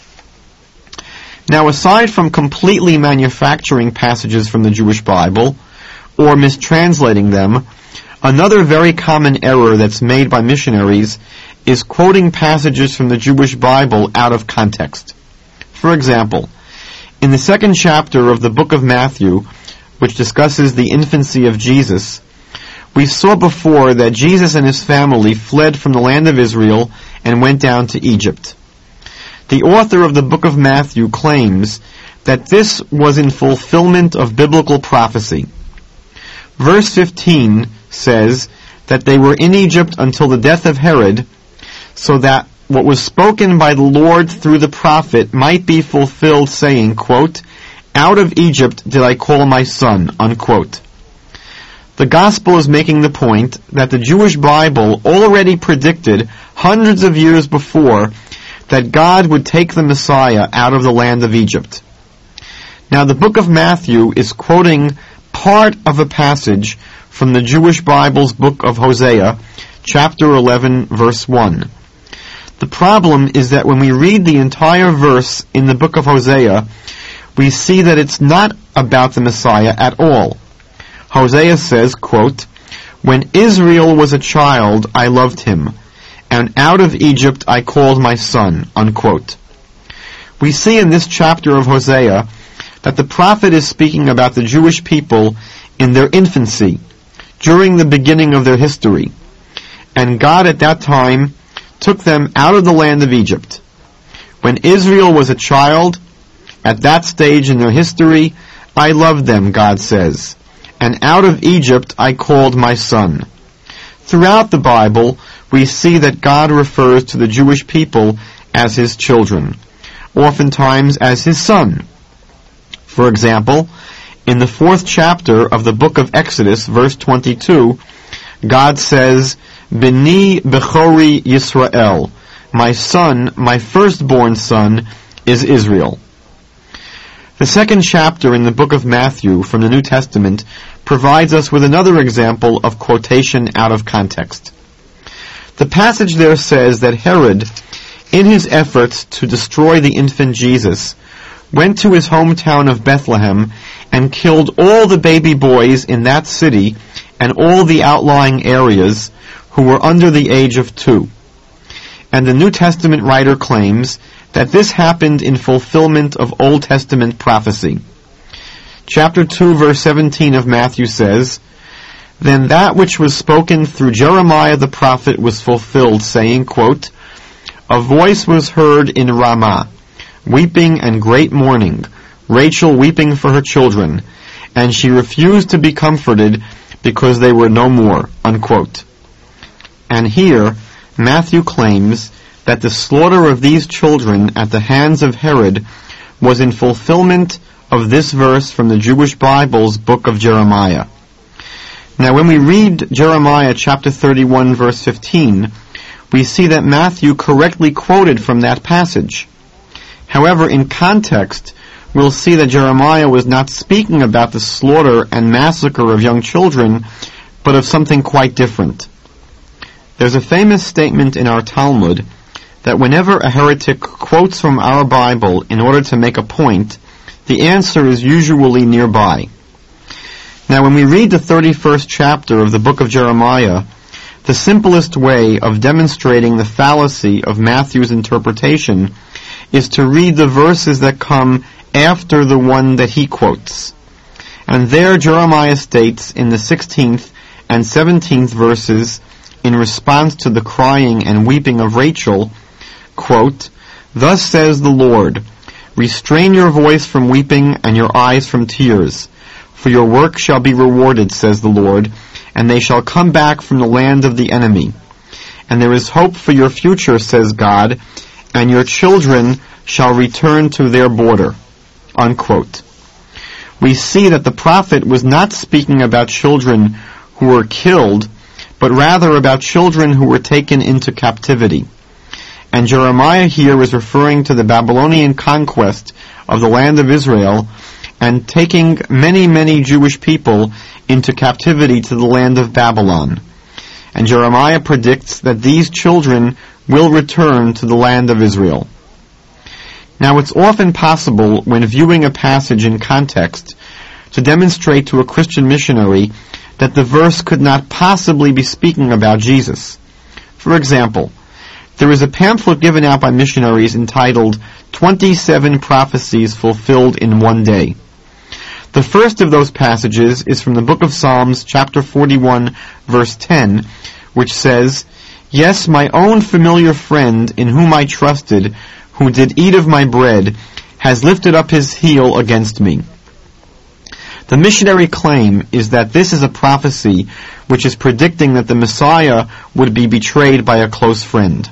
Now, aside from completely manufacturing passages from the Jewish Bible, or mistranslating them, another very common error that's made by missionaries is quoting passages from the Jewish Bible out of context. For example, in the second chapter of the book of Matthew, which discusses the infancy of Jesus, we saw before that Jesus and his family fled from the land of Israel and went down to Egypt. The author of the book of Matthew claims that this was in fulfillment of biblical prophecy. Verse fifteen says that they were in Egypt until the death of Herod, so that what was spoken by the Lord through the prophet might be fulfilled, saying, quote, "Out of Egypt did I call my son," unquote. The gospel is making the point that the Jewish Bible already predicted hundreds of years before that God would take the Messiah out of the land of Egypt. Now the book of Matthew is quoting part of a passage from the Jewish Bible's book of Hosea, chapter eleven, verse one. The problem is that when we read the entire verse in the book of Hosea, we see that it's not about the Messiah at all. Hosea says, quote, "When Israel was a child, I loved him, and out of Egypt I called my son," unquote. We see in this chapter of Hosea that the prophet is speaking about the Jewish people in their infancy, during the beginning of their history. And God at that time took them out of the land of Egypt. When Israel was a child, at that stage in their history, I loved them, God says, and out of Egypt I called my son. Throughout the Bible, we see that God refers to the Jewish people as his children, oftentimes as his son. For example, in the fourth chapter of the book of Exodus, verse twenty-two, God says, "B'ni Bechori Yisrael," my son, my firstborn son, is Israel. The second chapter in the book of Matthew from the New Testament provides us with another example of quotation out of context. The passage there says that Herod, in his efforts to destroy the infant Jesus, went to his hometown of Bethlehem and killed all the baby boys in that city and all the outlying areas who were under the age of two. And the New Testament writer claims that this happened in fulfillment of Old Testament prophecy. Chapter two, verse seventeen of Matthew says, "Then that which was spoken through Jeremiah the prophet was fulfilled, saying," quote, "A voice was heard in Ramah, weeping and great mourning, Rachel weeping for her children, and she refused to be comforted because they were no more," unquote. And here, Matthew claims that the slaughter of these children at the hands of Herod was in fulfillment of this verse from the Jewish Bible's book of Jeremiah. Now, when we read Jeremiah chapter thirty-one, verse fifteen, we see that Matthew correctly quoted from that passage. However, in context, we'll see that Jeremiah was not speaking about the slaughter and massacre of young children, but of something quite different. There's a famous statement in our Talmud that whenever a heretic quotes from our Bible in order to make a point, the answer is usually nearby. Now, when we read the thirty-first chapter of the book of Jeremiah, the simplest way of demonstrating the fallacy of Matthew's interpretation is to read the verses that come after the one that he quotes. And there Jeremiah states in the sixteenth and seventeenth verses, in response to the crying and weeping of Rachel, quote, "Thus says the Lord, restrain your voice from weeping and your eyes from tears, for your work shall be rewarded, says the Lord, and they shall come back from the land of the enemy. And there is hope for your future, says God, and your children shall return to their border." Unquote. We see that the prophet was not speaking about children who were killed, but rather about children who were taken into captivity. And Jeremiah here is referring to the Babylonian conquest of the land of Israel and taking many, many Jewish people into captivity to the land of Babylon. And Jeremiah predicts that these children will return to the land of Israel. Now, it's often possible, when viewing a passage in context, to demonstrate to a Christian missionary that the verse could not possibly be speaking about Jesus. For example, there is a pamphlet given out by missionaries entitled twenty-seven Prophecies Fulfilled in One Day. The first of those passages is from the book of Psalms, chapter forty-one, verse ten, which says, "Yes, my own familiar friend in whom I trusted, who did eat of my bread, has lifted up his heel against me." The missionary claim is that this is a prophecy which is predicting that the Messiah would be betrayed by a close friend.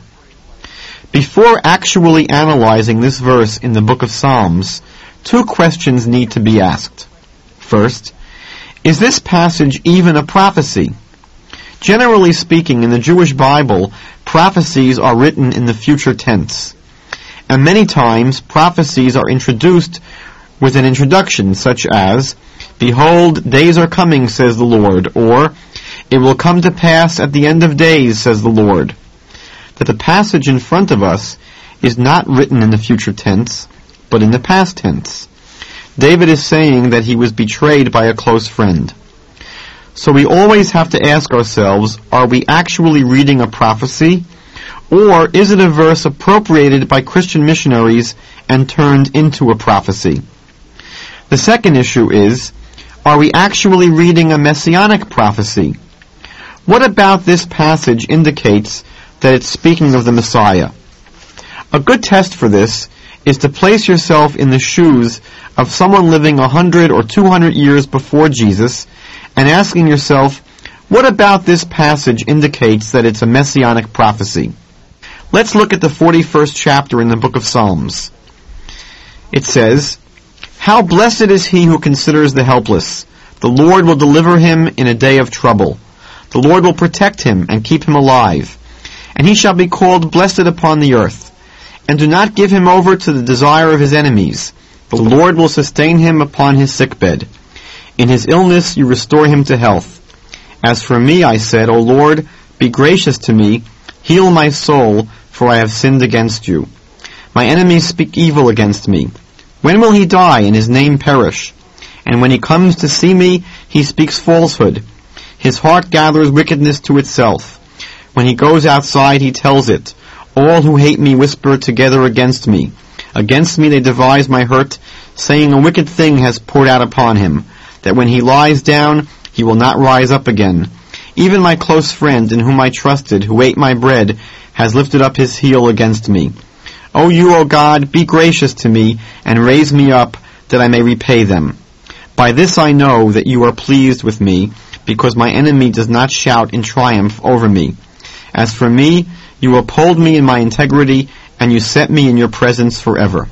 Before actually analyzing this verse in the book of Psalms, two questions need to be asked. First, is this passage even a prophecy? Generally speaking, in the Jewish Bible, prophecies are written in the future tense. And many times, prophecies are introduced with an introduction such as, "Behold, days are coming, says the Lord," or, "It will come to pass at the end of days, says the Lord." That the passage in front of us is not written in the future tense, but in the past tense. David is saying that he was betrayed by a close friend. So we always have to ask ourselves, are we actually reading a prophecy, or is it a verse appropriated by Christian missionaries and turned into a prophecy? The second issue is, are we actually reading a messianic prophecy? What about this passage indicates that it's speaking of the Messiah? A good test for this is to place yourself in the shoes of someone living a hundred or two hundred years before Jesus and asking yourself, what about this passage indicates that it's a messianic prophecy? Let's look at the forty-first chapter in the book of Psalms. It says, "How blessed is he who considers the helpless. The Lord will deliver him in a day of trouble. The Lord will protect him and keep him alive. And he shall be called blessed upon the earth. And do not give him over to the desire of his enemies. The Lord will sustain him upon his sickbed. In his illness you restore him to health. As for me, I said, O Lord, be gracious to me. Heal my soul, for I have sinned against you. My enemies speak evil against me. When will he die and his name perish? And when he comes to see me, he speaks falsehood. His heart gathers wickedness to itself. When he goes outside, he tells it. All who hate me whisper together against me. Against me they devise my hurt, saying a wicked thing has poured out upon him, that when he lies down, he will not rise up again. Even my close friend, in whom I trusted, who ate my bread, has lifted up his heel against me. O you, O God, be gracious to me, and raise me up, that I may repay them. By this I know that you are pleased with me, because my enemy does not shout in triumph over me. As for me, you uphold me in my integrity, and you set me in your presence forever.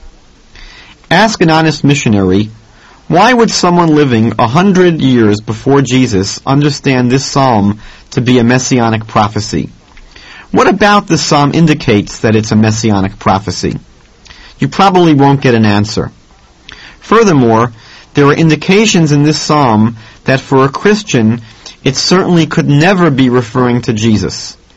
Ask an honest missionary, why would someone living a hundred years before Jesus understand this psalm to be a messianic prophecy? What about this psalm indicates that it's a messianic prophecy? You probably won't get an answer. Furthermore, there are indications in this psalm that for a Christian, it certainly could never be referring to Jesus.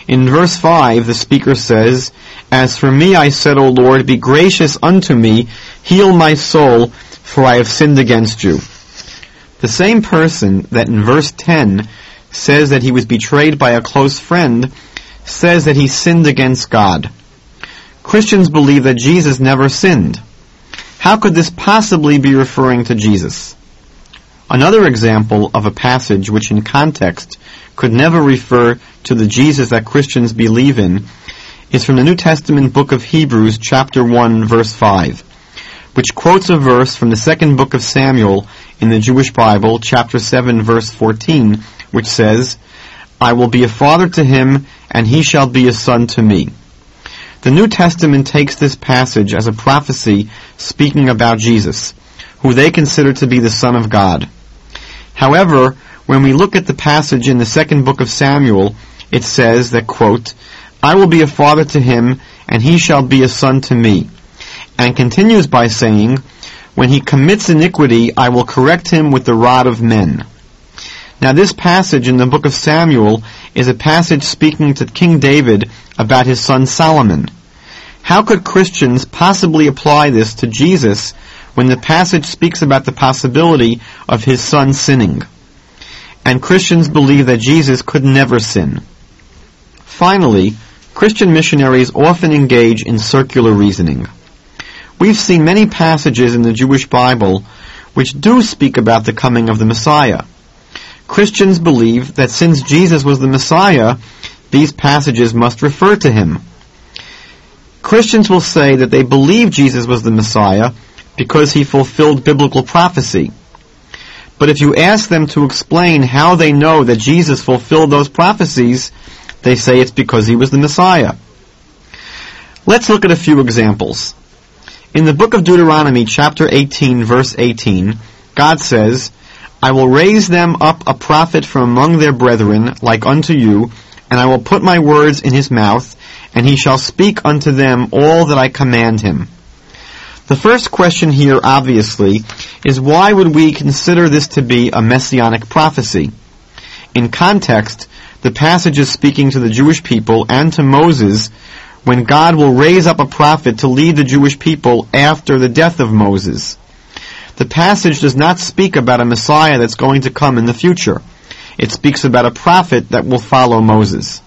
In verse five, the speaker says, "As for me, I said, O Lord, be gracious unto me, heal my soul, for I have sinned against you." The same person that in verse ten says that he was betrayed by a close friend says that he sinned against God. Christians believe that Jesus never sinned. How could this possibly be referring to Jesus? Another example of a passage which in context could never refer to the Jesus that Christians believe in is from the New Testament book of Hebrews, chapter one, verse five, which quotes a verse from the second book of Samuel in the Jewish Bible, chapter seven, verse fourteen, which says, "I will be a father to him, and he shall be a son to me." The New Testament takes this passage as a prophecy speaking about Jesus, who they consider to be the Son of God. However, when we look at the passage in the second book of Samuel, it says that, quote, "I will be a father to him, and he shall be a son to me," and continues by saying, "When he commits iniquity, I will correct him with the rod of men." Now this passage in the book of Samuel is a passage speaking to King David about his son Solomon. How could Christians possibly apply this to Jesus when the passage speaks about the possibility of his son sinning? And Christians believe that Jesus could never sin. Finally, Christian missionaries often engage in circular reasoning. We've seen many passages in the Jewish Bible which do speak about the coming of the Messiah. Christians believe that since Jesus was the Messiah, these passages must refer to him. Christians will say that they believe Jesus was the Messiah because he fulfilled biblical prophecy. But if you ask them to explain how they know that Jesus fulfilled those prophecies, they say it's because he was the Messiah. Let's look at a few examples. In the book of Deuteronomy, chapter eighteen, verse eighteen, God says, "I will raise them up a prophet from among their brethren, like unto you, and I will put my words in his mouth, and he shall speak unto them all that I command him." The first question here, obviously, is why would we consider this to be a messianic prophecy? In context, the passage is speaking to the Jewish people and to Moses when God will raise up a prophet to lead the Jewish people after the death of Moses. The passage does not speak about a Messiah that's going to come in the future. It speaks about a prophet that will follow Moses.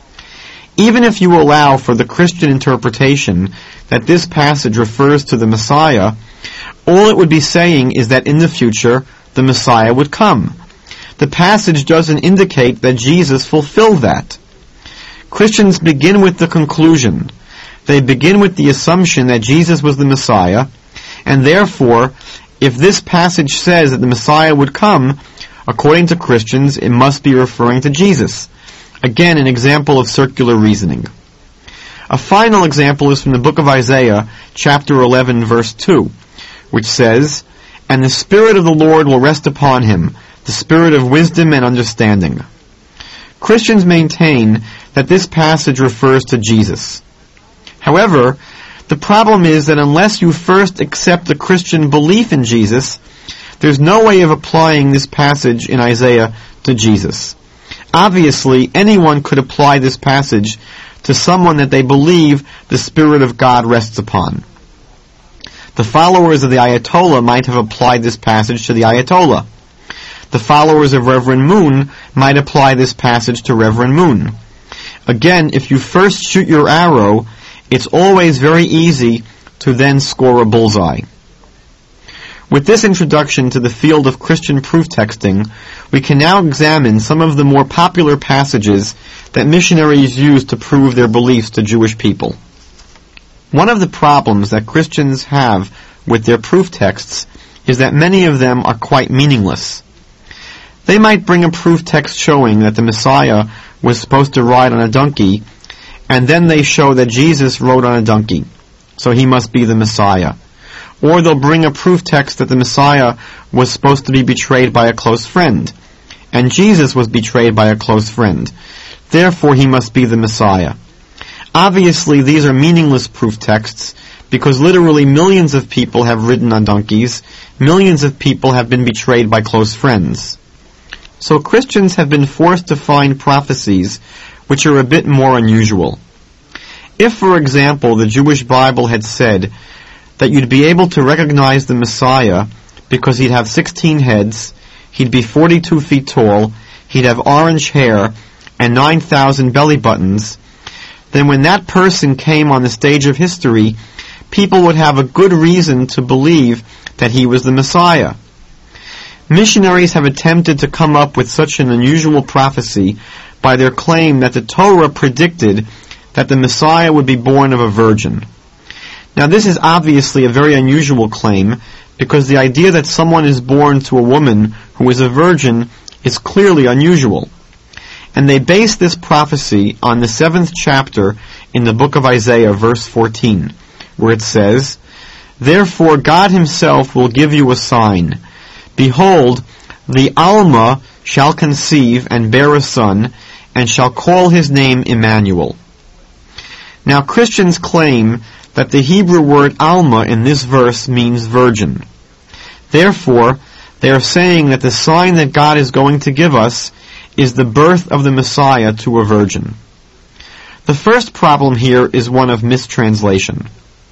Even if you allow for the Christian interpretation that this passage refers to the Messiah, all it would be saying is that in the future, the Messiah would come. The passage doesn't indicate that Jesus fulfilled that. Christians begin with the conclusion. They begin with the assumption that Jesus was the Messiah, and therefore, if this passage says that the Messiah would come, according to Christians, it must be referring to Jesus. Again, an example of circular reasoning. A final example is from the book of Isaiah, chapter eleven, verse two, which says, "And the Spirit of the Lord will rest upon him, the Spirit of wisdom and understanding." Christians maintain that this passage refers to Jesus. However, the problem is that unless you first accept a Christian belief in Jesus, there's no way of applying this passage in Isaiah to Jesus. Obviously, anyone could apply this passage to someone that they believe the Spirit of God rests upon. The followers of the Ayatollah might have applied this passage to the Ayatollah. The followers of Reverend Moon might apply this passage to Reverend Moon. Again, if you first shoot your arrow, it's always very easy to then score a bullseye. With this introduction to the field of Christian proof texting, we can now examine some of the more popular passages that missionaries use to prove their beliefs to Jewish people. One of the problems that Christians have with their proof texts is that many of them are quite meaningless. They might bring a proof text showing that the Messiah was supposed to ride on a donkey, and then they show that Jesus rode on a donkey, so he must be the Messiah. Or they'll bring a proof text that the Messiah was supposed to be betrayed by a close friend, and Jesus was betrayed by a close friend. Therefore, he must be the Messiah. Obviously, these are meaningless proof texts, because literally millions of people have ridden on donkeys, millions of people have been betrayed by close friends. So Christians have been forced to find prophecies which are a bit more unusual. If, for example, the Jewish Bible had said that you'd be able to recognize the Messiah because he'd have sixteen heads, he'd be forty-two feet tall, he'd have orange hair, and nine thousand belly buttons, then when that person came on the stage of history, people would have a good reason to believe that he was the Messiah. Missionaries have attempted to come up with such an unusual prophecy by their claim that the Torah predicted that the Messiah would be born of a virgin. Now, this is obviously a very unusual claim, because the idea that someone is born to a woman who is a virgin is clearly unusual. And they base this prophecy on the seventh chapter in the book of Isaiah, verse fourteen, where it says, "Therefore God himself will give you a sign. Behold, the Alma shall conceive and bear a son, and shall call his name Emmanuel." Now, Christians claim that the Hebrew word Alma in this verse means virgin. Therefore, they are saying that the sign that God is going to give us is the birth of the Messiah to a virgin. The first problem here is one of mistranslation.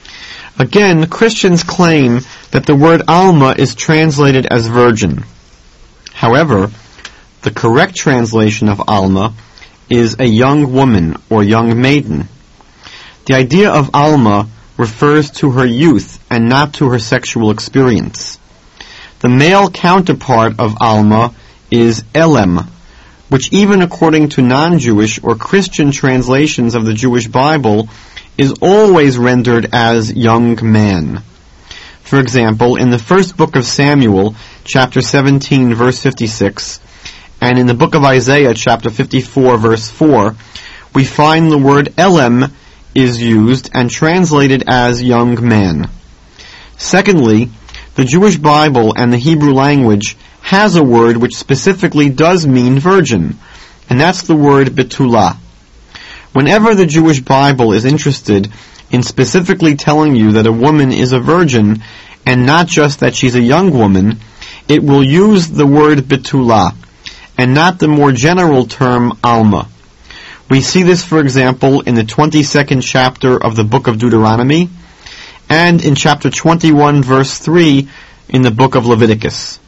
Again, Christians claim that the word Alma is translated as virgin. However, the correct translation of Alma is a young woman or young maiden. The idea of Alma refers to her youth and not to her sexual experience. The male counterpart of Alma is Elem, which even according to non-Jewish or Christian translations of the Jewish Bible is always rendered as young man. For example, in the first book of Samuel, chapter seventeen, verse fifty-six, and in the book of Isaiah, chapter fifty-four, verse four, we find the word Elem is used and translated as young man. Secondly, the Jewish Bible and the Hebrew language has a word which specifically does mean virgin, and that's the word betulah. Whenever the Jewish Bible is interested in specifically telling you that a woman is a virgin, and not just that she's a young woman, it will use the word betulah, and not the more general term Alma. We see this, for example, in the twenty-second chapter of the book of Deuteronomy, and in chapter twenty-one, verse three, in the book of Leviticus.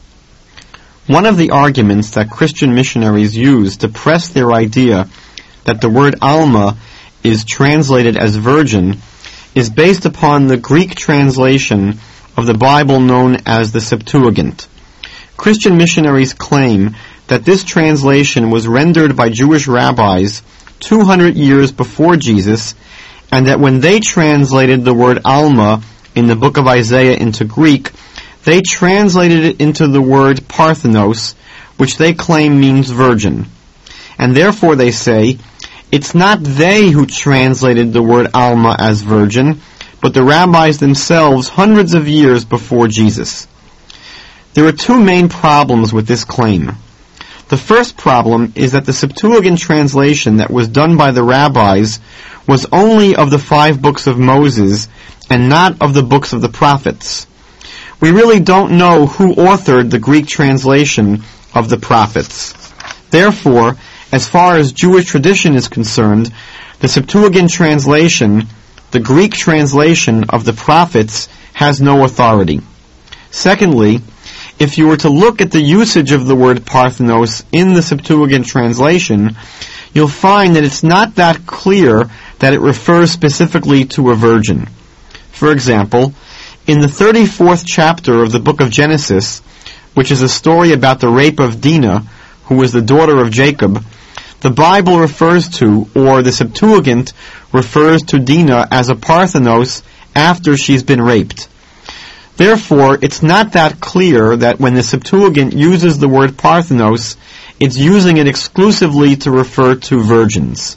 One of the arguments that Christian missionaries use to press their idea that the word Alma is translated as virgin is based upon the Greek translation of the Bible known as the Septuagint. Christian missionaries claim that this translation was rendered by Jewish rabbis two hundred years before Jesus, and that when they translated the word Alma in the book of Isaiah into Greek, they translated it into the word Parthenos, which they claim means virgin. And therefore they say, it's not they who translated the word Alma as virgin, but the rabbis themselves hundreds of years before Jesus. There are two main problems with this claim. The first problem is that the Septuagint translation that was done by the rabbis was only of the five books of Moses and not of the books of the prophets. We really don't know who authored the Greek translation of the prophets. Therefore, as far as Jewish tradition is concerned, the Septuagint translation, the Greek translation of the prophets, has no authority. Secondly, if you were to look at the usage of the word Parthenos in the Septuagint translation, you'll find that it's not that clear that it refers specifically to a virgin. For example, in the thirty-fourth chapter of the book of Genesis, which is a story about the rape of Dinah, who was the daughter of Jacob, the Bible refers to, or the Septuagint refers to Dinah as a Parthenos after she's been raped. Therefore, it's not that clear that when the Septuagint uses the word Parthenos, it's using it exclusively to refer to virgins.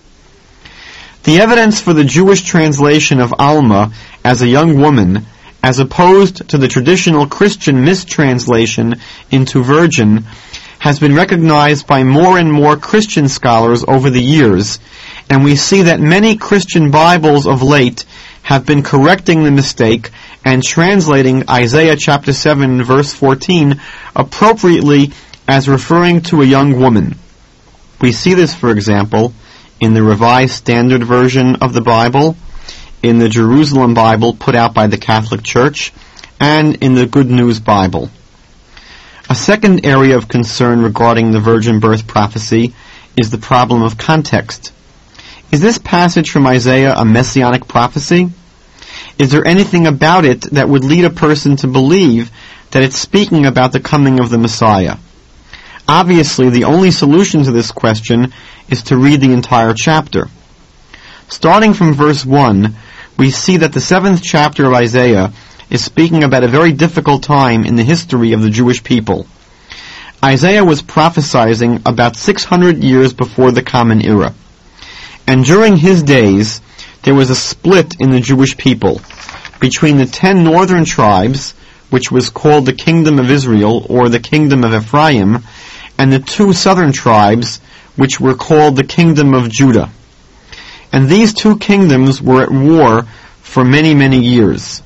The evidence for the Jewish translation of Alma as a young woman, as opposed to the traditional Christian mistranslation into virgin, has been recognized by more and more Christian scholars over the years, and we see that many Christian Bibles of late have been correcting the mistake and translating Isaiah chapter seven, verse fourteen, appropriately as referring to a young woman. We see this, for example, in the Revised Standard Version of the Bible, in the Jerusalem Bible put out by the Catholic Church, and in the Good News Bible. A second area of concern regarding the virgin birth prophecy is the problem of context. Is this passage from Isaiah a messianic prophecy? Is there anything about it that would lead a person to believe that it's speaking about the coming of the Messiah? Obviously, the only solution to this question is to read the entire chapter. Starting from verse one, we see that the seventh chapter of Isaiah is speaking about a very difficult time in the history of the Jewish people. Isaiah was prophesying about six hundred years before the Common Era. And during his days, there was a split in the Jewish people between the ten northern tribes, which was called the Kingdom of Israel or the Kingdom of Ephraim, and the two southern tribes, which were called the Kingdom of Judah. And these two kingdoms were at war for many, many years.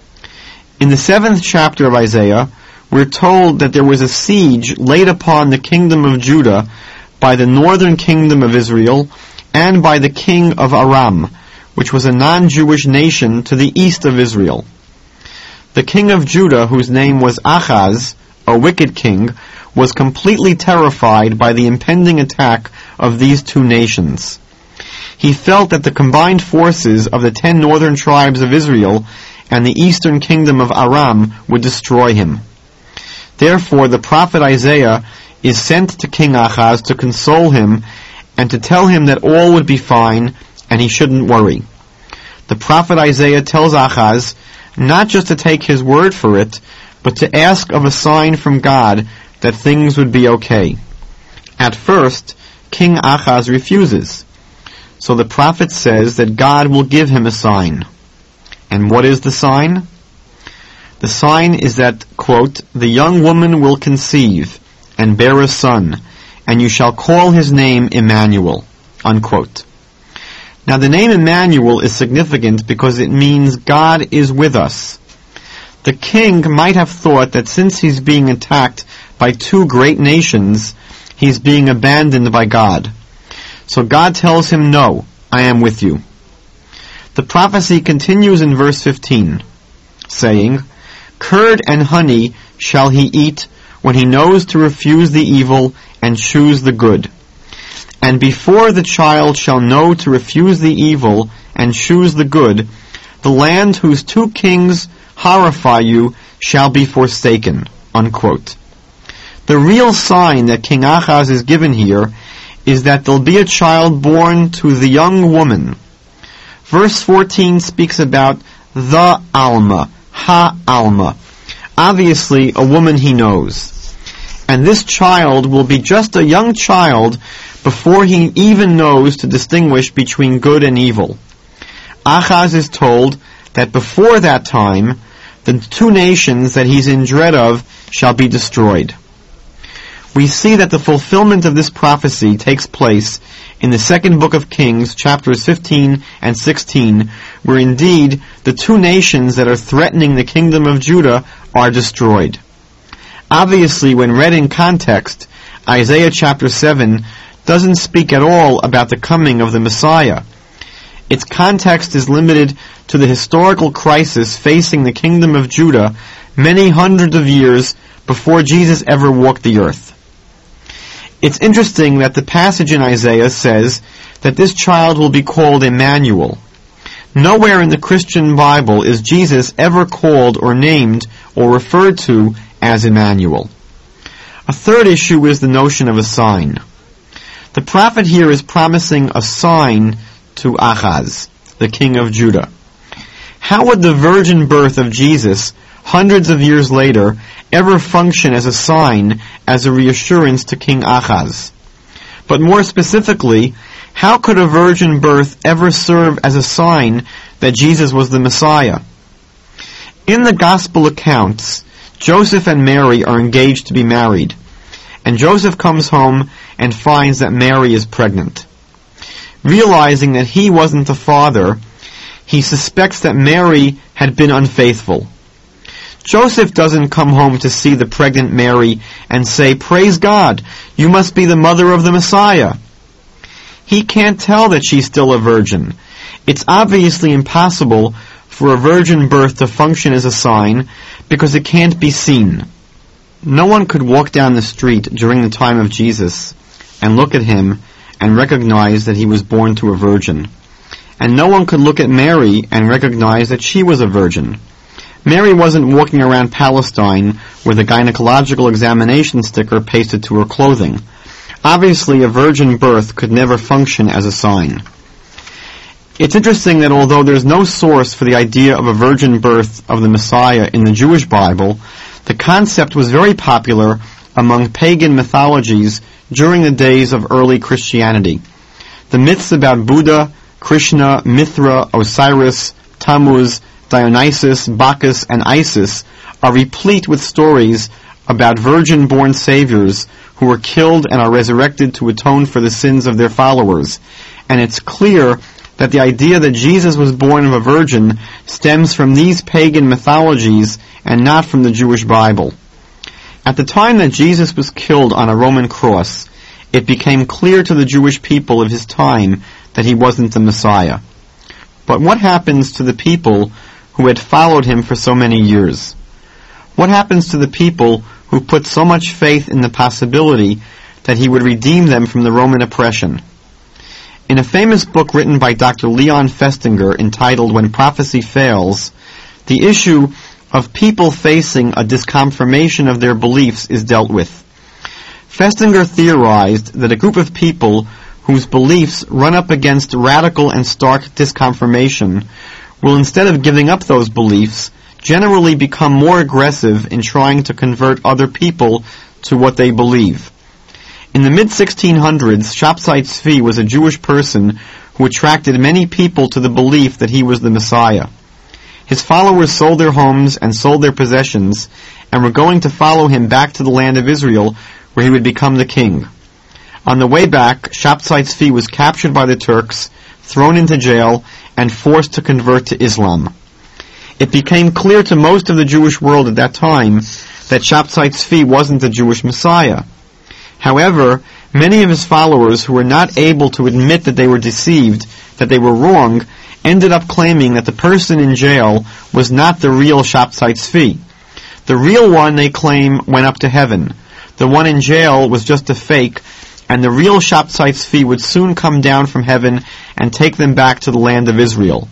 In the seventh chapter of Isaiah, we're told that there was a siege laid upon the Kingdom of Judah by the northern kingdom of Israel and by the king of Aram, which was a non-Jewish nation to the east of Israel. The king of Judah, whose name was Achaz, a wicked king, was completely terrified by the impending attack of these two nations. He felt that the combined forces of the ten northern tribes of Israel and the eastern kingdom of Aram would destroy him. Therefore, the prophet Isaiah is sent to King Achaz to console him and to tell him that all would be fine and he shouldn't worry. The prophet Isaiah tells Achaz not just to take his word for it, but to ask of a sign from God that things would be okay. At first, King Achaz refuses. So the prophet says that God will give him a sign. And what is the sign? The sign is that, quote, the young woman will conceive and bear a son, and you shall call his name Emmanuel, unquote. Now the name Emmanuel is significant because it means God is with us. The king might have thought that since he's being attacked by two great nations, he's being abandoned by God. So God tells him, no, I am with you. The prophecy continues in verse fifteen, saying, curd and honey shall he eat when he knows to refuse the evil and choose the good. And before the child shall know to refuse the evil and choose the good, the land whose two kings horrify you shall be forsaken, unquote. The real sign that King Achaz is given here is that there'll be a child born to the young woman. Verse fourteen speaks about the Alma, Ha-Alma, obviously a woman he knows. And this child will be just a young child before he even knows to distinguish between good and evil. Achaz is told that before that time, the two nations that he's in dread of shall be destroyed. We see that the fulfillment of this prophecy takes place in the second book of Kings, chapters fifteen and sixteen, where indeed the two nations that are threatening the kingdom of Judah are destroyed. Obviously, when read in context, Isaiah chapter seven doesn't speak at all about the coming of the Messiah. Its context is limited to the historical crisis facing the kingdom of Judah many hundreds of years before Jesus ever walked the earth. It's interesting that the passage in Isaiah says that this child will be called Emmanuel. Nowhere in the Christian Bible is Jesus ever called or named or referred to as Emmanuel. A third issue is the notion of a sign. The prophet here is promising a sign to Achaz, the king of Judah. How would the virgin birth of Jesus, hundreds of years later, ever function as a sign, as a reassurance to King Achaz? But more specifically, how could a virgin birth ever serve as a sign that Jesus was the Messiah? In the Gospel accounts, Joseph and Mary are engaged to be married, and Joseph comes home and finds that Mary is pregnant. Realizing that he wasn't the father, he suspects that Mary had been unfaithful. Joseph doesn't come home to see the pregnant Mary and say, "Praise God, you must be the mother of the Messiah." he can't tell that she's still a virgin. It's obviously impossible for a virgin birth to function as a sign because it can't be seen. No one could walk down the street during the time of Jesus and look at him and recognize that he was born to a virgin. And no one could look at Mary and recognize that she was a virgin. Mary wasn't walking around Palestine with a gynecological examination sticker pasted to her clothing. Obviously, a virgin birth could never function as a sign. It's interesting that although there's no source for the idea of a virgin birth of the Messiah in the Jewish Bible, the concept was very popular among pagan mythologies during the days of early Christianity. The myths about Buddha, Krishna, Mithra, Osiris, Tammuz, Dionysus, Bacchus, and Isis are replete with stories about virgin-born saviors who were killed and are resurrected to atone for the sins of their followers. And it's clear that the idea that Jesus was born of a virgin stems from these pagan mythologies and not from the Jewish Bible. At the time that Jesus was killed on a Roman cross, it became clear to the Jewish people of his time that he wasn't the Messiah. But what happens to the people who had followed him for so many years? What happens to the people who put so much faith in the possibility that he would redeem them from the Roman oppression? In a famous book written by Doctor Leon Festinger entitled When Prophecy Fails, the issue of people facing a disconfirmation of their beliefs is dealt with. Festinger theorized that a group of people whose beliefs run up against radical and stark disconfirmation will, instead of giving up those beliefs, generally become more aggressive in trying to convert other people to what they believe. In the mid sixteen hundreds, Shabtai Tzvi was a Jewish person who attracted many people to the belief that he was the Messiah. His followers sold their homes and sold their possessions and were going to follow him back to the land of Israel, where he would become the king. On the way back, Shabtai Tzvi was captured by the Turks, thrown into jail, and forced to convert to Islam. It became clear to most of the Jewish world at that time that Shabtai Tzvi wasn't the Jewish Messiah. However, many of his followers who were not able to admit that they were deceived, that they were wrong, ended up claiming that the person in jail was not the real Shabtai Tzvi. The real one, they claim, went up to heaven. The one in jail was just a fake, and the real Shabtai Tzvi would soon come down from heaven and take them back to the land of Israel.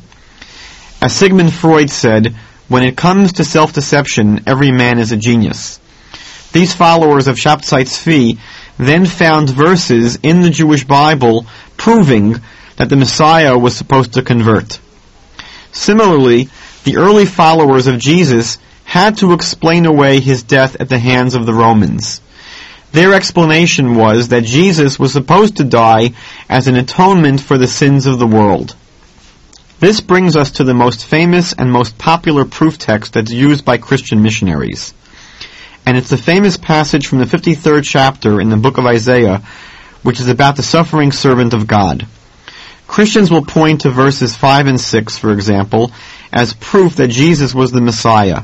As Sigmund Freud said, when it comes to self-deception, every man is a genius. These followers of Shabtai Tzvi then found verses in the Jewish Bible proving that the Messiah was supposed to convert. Similarly, the early followers of Jesus had to explain away his death at the hands of the Romans. Their explanation was that Jesus was supposed to die as an atonement for the sins of the world. This brings us to the most famous and most popular proof text that's used by Christian missionaries. And it's the famous passage from the fifty-third chapter in the book of Isaiah, which is about the suffering servant of God. Christians will point to verses five and six, for example, as proof that Jesus was the Messiah.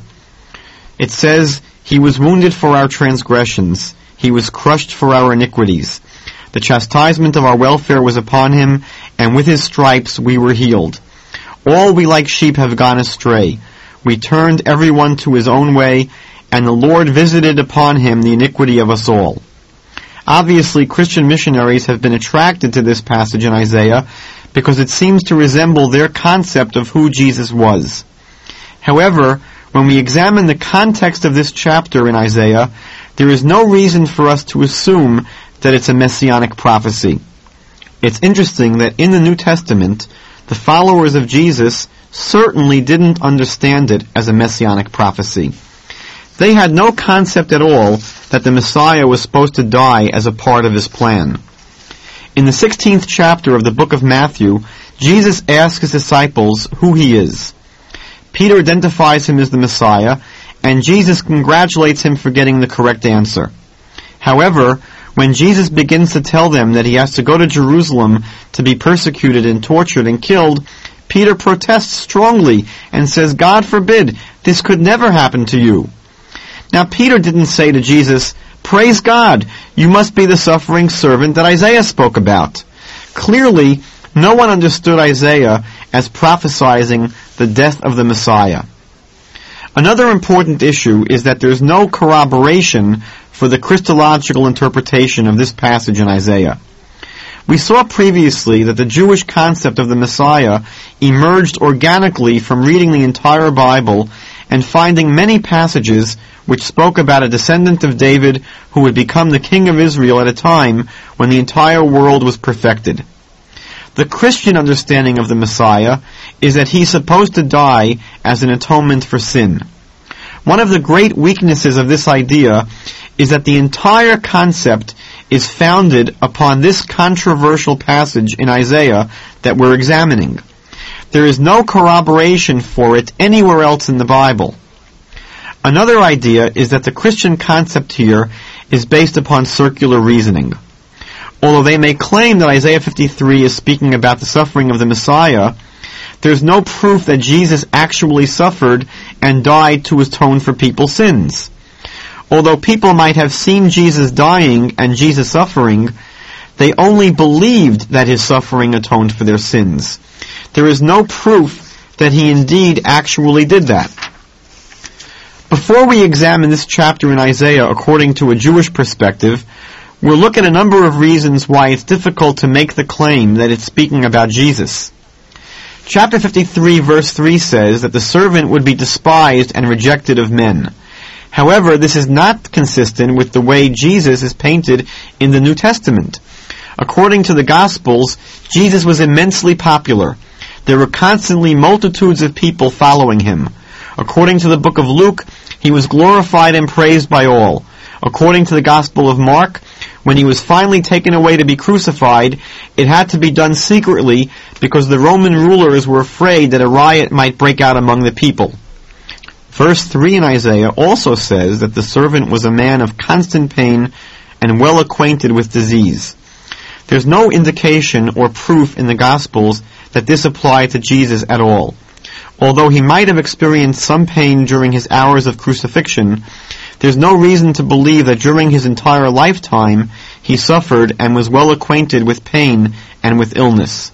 It says, "He was wounded for our transgressions, he was crushed for our iniquities. The chastisement of our welfare was upon him, and with his stripes we were healed. All we like sheep have gone astray. We turned everyone to his own way, and the Lord visited upon him the iniquity of us all." Obviously, Christian missionaries have been attracted to this passage in Isaiah because it seems to resemble their concept of who Jesus was. However, when we examine the context of this chapter in Isaiah, there is no reason for us to assume that it's a messianic prophecy. It's interesting that in the New Testament, the followers of Jesus certainly didn't understand it as a messianic prophecy. They had no concept at all that the Messiah was supposed to die as a part of his plan. In the sixteenth chapter of the book of Matthew, Jesus asks his disciples who he is. Peter identifies him as the Messiah, and Jesus congratulates him for getting the correct answer. However, when Jesus begins to tell them that he has to go to Jerusalem to be persecuted and tortured and killed, Peter protests strongly and says, "God forbid, this could never happen to you." Now, Peter didn't say to Jesus, "Praise God, you must be the suffering servant that Isaiah spoke about." Clearly, no one understood Isaiah as prophesying the death of the Messiah. Another important issue is that there is no corroboration for the Christological interpretation of this passage in Isaiah. We saw previously that the Jewish concept of the Messiah emerged organically from reading the entire Bible and finding many passages which spoke about a descendant of David who would become the king of Israel at a time when the entire world was perfected. The Christian understanding of the Messiah is that he's supposed to die as an atonement for sin. One of the great weaknesses of this idea is that the entire concept is founded upon this controversial passage in Isaiah that we're examining. There is no corroboration for it anywhere else in the Bible. Another idea is that the Christian concept here is based upon circular reasoning. Although they may claim that Isaiah fifty-three is speaking about the suffering of the Messiah, there's no proof that Jesus actually suffered and died to atone for people's sins. Although people might have seen Jesus dying and Jesus suffering, they only believed that his suffering atoned for their sins. There is no proof that he indeed actually did that. Before we examine this chapter in Isaiah according to a Jewish perspective, we'll look at a number of reasons why it's difficult to make the claim that it's speaking about Jesus. Chapter fifty-three verse three says that the servant would be despised and rejected of men. However, this is not consistent with the way Jesus is painted in the New Testament. According to the Gospels, Jesus was immensely popular. There were constantly multitudes of people following him. According to the book of Luke, he was glorified and praised by all. According to the Gospel of Mark, when he was finally taken away to be crucified, it had to be done secretly because the Roman rulers were afraid that a riot might break out among the people. Verse three in Isaiah also says that the servant was a man of constant pain and well acquainted with disease. There's no indication or proof in the Gospels that this applied to Jesus at all. Although he might have experienced some pain during his hours of crucifixion, there's no reason to believe that during his entire lifetime he suffered and was well acquainted with pain and with illness.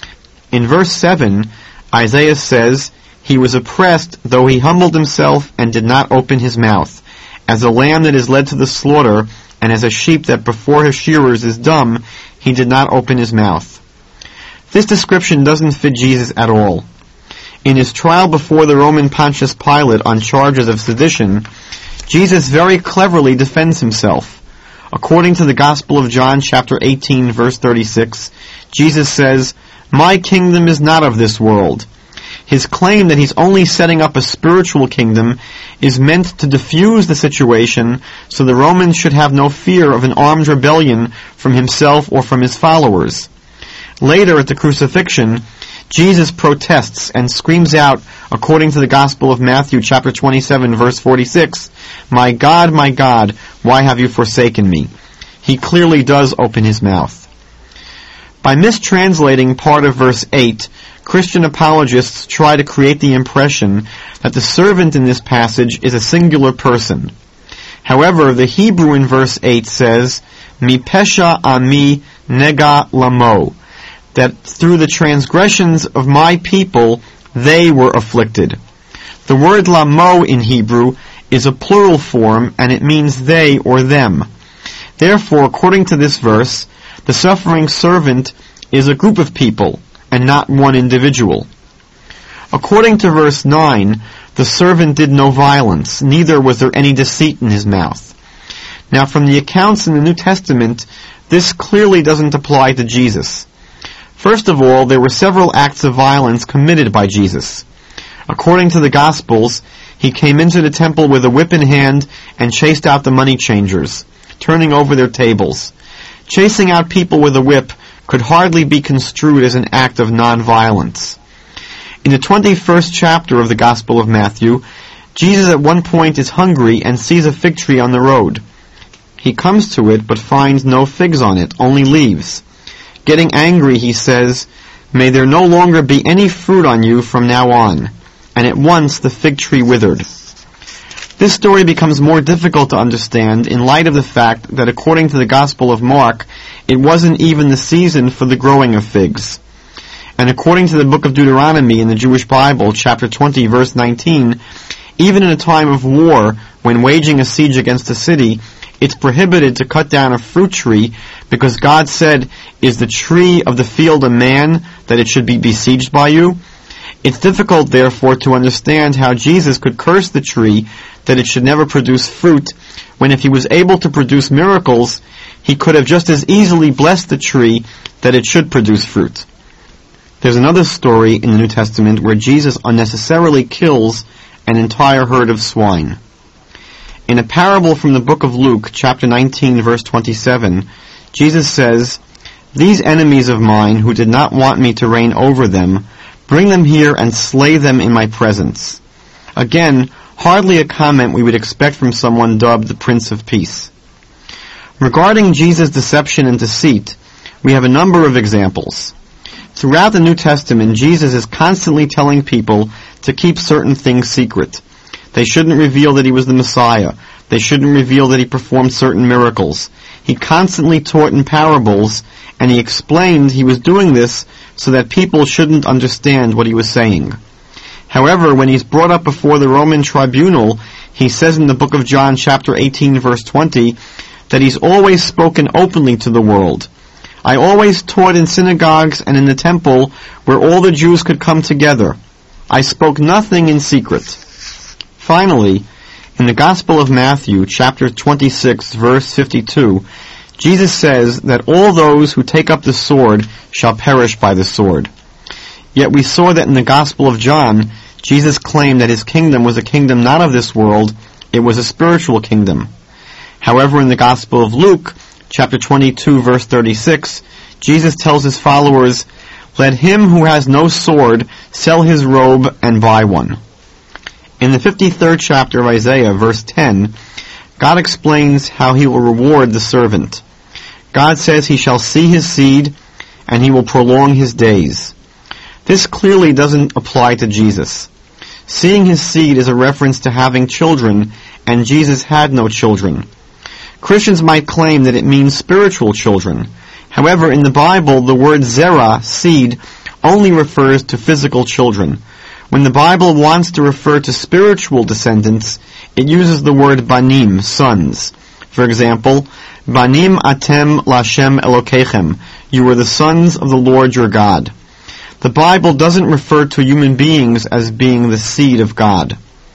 In verse seven, Isaiah says, "He was oppressed, though he humbled himself and did not open his mouth. As a lamb that is led to the slaughter, and as a sheep that before his shearers is dumb, he did not open his mouth." This description doesn't fit Jesus at all. In his trial before the Roman Pontius Pilate on charges of sedition, Jesus very cleverly defends himself. According to the Gospel of John, chapter eighteen, verse thirty-six, Jesus says, "My kingdom is not of this world." His claim that he's only setting up a spiritual kingdom is meant to diffuse the situation so the Romans should have no fear of an armed rebellion from himself or from his followers. Later at the crucifixion, Jesus protests and screams out, according to the Gospel of Matthew chapter twenty-seven verse forty-six, "My God, my God, why have you forsaken me?" He clearly does open his mouth. By mistranslating part of verse eight, Christian apologists try to create the impression that the servant in this passage is a singular person. However, the Hebrew in verse eight says, "Mi pesha ami nega lamo," that through the transgressions of my people they were afflicted. The word lamo in Hebrew is a plural form and it means they or them. Therefore, according to this verse, the suffering servant is a group of people and not one individual. According to verse nine, the servant did no violence, neither was there any deceit in his mouth. Now, from the accounts in the New Testament, this clearly doesn't apply to Jesus. First of all, there were several acts of violence committed by Jesus. According to the Gospels, he came into the temple with a whip in hand and chased out the money changers, turning over their tables. Chasing out people with a whip could hardly be construed as an act of non-violence. In the twenty-first chapter of the Gospel of Matthew, Jesus at one point is hungry and sees a fig tree on the road. He comes to it but finds no figs on it, only leaves. Getting angry, he says, "May there no longer be any fruit on you from now on." And at once the fig tree withered. This story becomes more difficult to understand in light of the fact that according to the Gospel of Mark, it wasn't even the season for the growing of figs. And according to the book of Deuteronomy in the Jewish Bible, chapter twenty, verse nineteen, even in a time of war, when waging a siege against a city, it's prohibited to cut down a fruit tree, because God said, "Is the tree of the field a man, that it should be besieged by you?" It's difficult, therefore, to understand how Jesus could curse the tree that it should never produce fruit, when if he was able to produce miracles, he could have just as easily blessed the tree that it should produce fruit. There's another story in the New Testament where Jesus unnecessarily kills an entire herd of swine. In a parable from the book of Luke, chapter nineteen, verse twenty-seven, Jesus says, "These enemies of mine who did not want me to reign over them, bring them here and slay them in my presence." Again, hardly a comment we would expect from someone dubbed the Prince of Peace. Regarding Jesus' deception and deceit, we have a number of examples. Throughout the New Testament, Jesus is constantly telling people to keep certain things secret. They shouldn't reveal that he was the Messiah. They shouldn't reveal that he performed certain miracles. He constantly taught in parables, and he explained he was doing this so that people shouldn't understand what he was saying. However, when he's brought up before the Roman tribunal, he says in the book of John, chapter eighteen, verse twenty, that he's always spoken openly to the world. "I always taught in synagogues and in the temple where all the Jews could come together. I spoke nothing in secret." Finally, in the Gospel of Matthew, chapter twenty-six, verse fifty-two, Jesus says that all those who take up the sword shall perish by the sword. Yet we saw that in the Gospel of John, Jesus claimed that his kingdom was a kingdom not of this world, it was a spiritual kingdom. However, in the Gospel of Luke, chapter twenty-two, verse thirty-six, Jesus tells his followers, "Let him who has no sword sell his robe and buy one." In the fifty-third chapter of Isaiah, verse ten, God explains how he will reward the servant. God says he shall see his seed, and he will prolong his days. This clearly doesn't apply to Jesus. Seeing his seed is a reference to having children, and Jesus had no children. Christians might claim that it means spiritual children. However, in the Bible, the word zerah, seed, only refers to physical children. When the Bible wants to refer to spiritual descendants, it uses the word banim, sons. For example, banim atem lashem Elokechem, you are the sons of the Lord your God. The Bible doesn't refer to human beings as being the seed of God.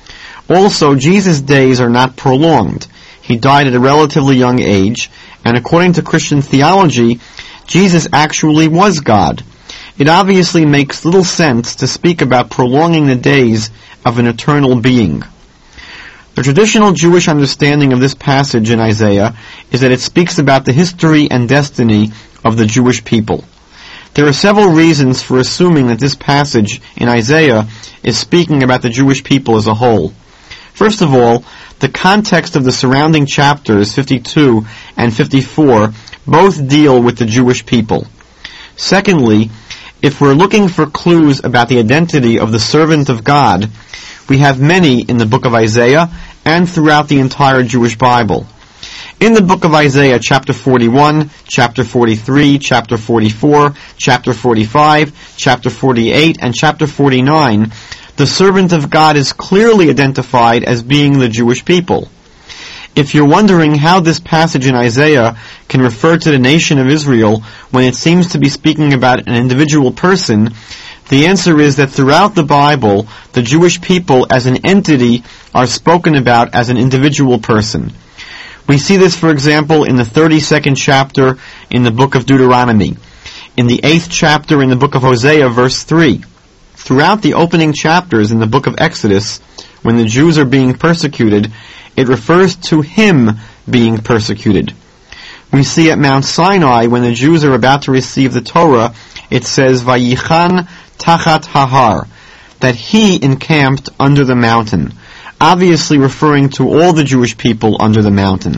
Also, Jesus' days are not prolonged. He died at a relatively young age, and according to Christian theology, Jesus actually was God. It obviously makes little sense to speak about prolonging the days of an eternal being. The traditional Jewish understanding of this passage in Isaiah is that it speaks about the history and destiny of the Jewish people. There are several reasons for assuming that this passage in Isaiah is speaking about the Jewish people as a whole. First of all, the context of the surrounding chapters, fifty-two and fifty-four, both deal with the Jewish people. Secondly, if we're looking for clues about the identity of the servant of God, we have many in the book of Isaiah and throughout the entire Jewish Bible. In the book of Isaiah, chapter forty-one, chapter forty-three, chapter forty-four, chapter forty-five, chapter forty-eight, and chapter forty-nine, the servant of God is clearly identified as being the Jewish people. If you're wondering how this passage in Isaiah can refer to the nation of Israel when it seems to be speaking about an individual person, the answer is that throughout the Bible, the Jewish people as an entity are spoken about as an individual person. We see this, for example, in the thirty-second chapter in the book of Deuteronomy, in the eighth chapter in the book of Hosea, verse three. Throughout the opening chapters in the book of Exodus, when the Jews are being persecuted, it refers to him being persecuted. We see at Mount Sinai, when the Jews are about to receive the Torah, it says, Vayichan tachat hahar, that he encamped under the mountain, obviously referring to all the Jewish people under the mountain.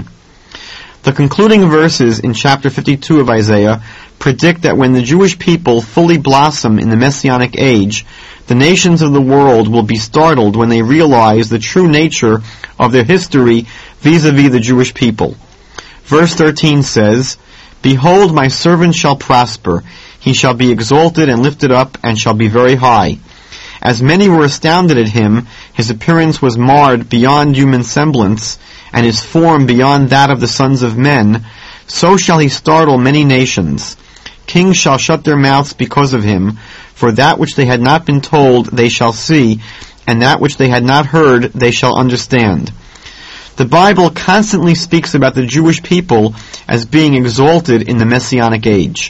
The concluding verses in chapter fifty-two of Isaiah predict that when the Jewish people fully blossom in the Messianic age, the nations of the world will be startled when they realize the true nature of their history vis-a-vis the Jewish people. Verse thirteen says, Behold, my servant shall prosper. He shall be exalted and lifted up, and shall be very high. As many were astounded at him, his appearance was marred beyond human semblance, and his form beyond that of the sons of men. So shall he startle many nations. Kings shall shut their mouths because of him, for that which they had not been told they shall see, and that which they had not heard they shall understand. The Bible constantly speaks about the Jewish people as being exalted in the Messianic age.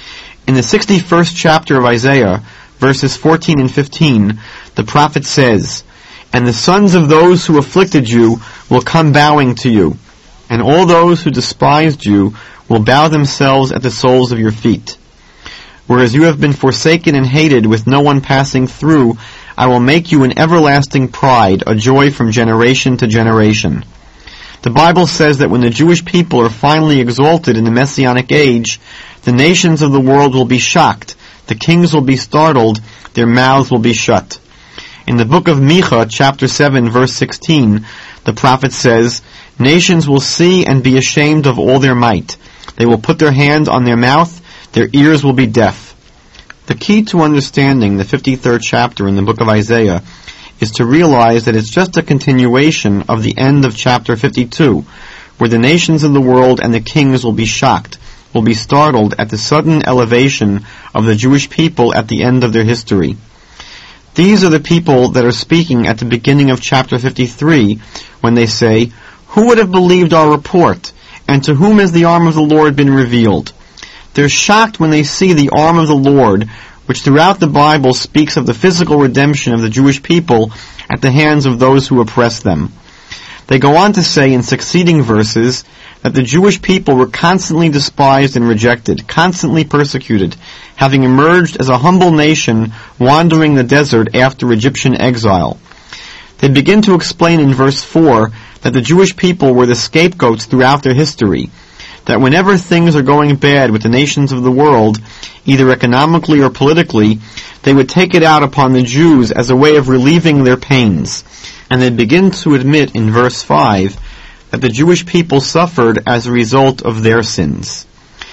In the sixty-first chapter of Isaiah, verses fourteen and fifteen, the prophet says, "And the sons of those who afflicted you will come bowing to you, and all those who despised you will bow themselves at the soles of your feet. Whereas you have been forsaken and hated with no one passing through, I will make you an everlasting pride, a joy from generation to generation." The Bible says that when the Jewish people are finally exalted in the Messianic age, the nations of the world will be shocked, the kings will be startled, their mouths will be shut. In the book of Micha, chapter seven, verse sixteen, the prophet says, "Nations will see and be ashamed of all their might. They will put their hand on their mouth, their ears will be deaf." The key to understanding the fifty-third chapter in the book of Isaiah is to realize that it's just a continuation of the end of chapter fifty-two, where the nations of the world and the kings will be shocked, will be startled at the sudden elevation of the Jewish people at the end of their history. These are the people that are speaking at the beginning of chapter fifty-three, when they say, "Who would have believed our report? And to whom has the arm of the Lord been revealed?" They're shocked when they see the arm of the Lord, which throughout the Bible speaks of the physical redemption of the Jewish people at the hands of those who oppress them. They go on to say in succeeding verses that the Jewish people were constantly despised and rejected, constantly persecuted, having emerged as a humble nation wandering the desert after Egyptian exile. They begin to explain in verse four that the Jewish people were the scapegoats throughout their history, that whenever things are going bad with the nations of the world, either economically or politically, they would take it out upon the Jews as a way of relieving their pains. And they begin to admit in verse five that the Jewish people suffered as a result of their sins.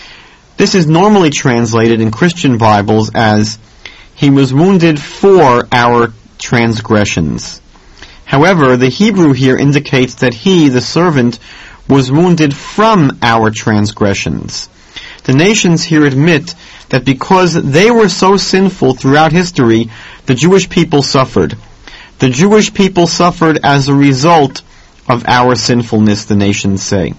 This is normally translated in Christian Bibles as, "He was wounded for our transgressions." However, the Hebrew here indicates that he, the servant, was wounded from our transgressions. The nations here admit that because they were so sinful throughout history, the Jewish people suffered. The Jewish people suffered as a result of our sinfulness, the nations say.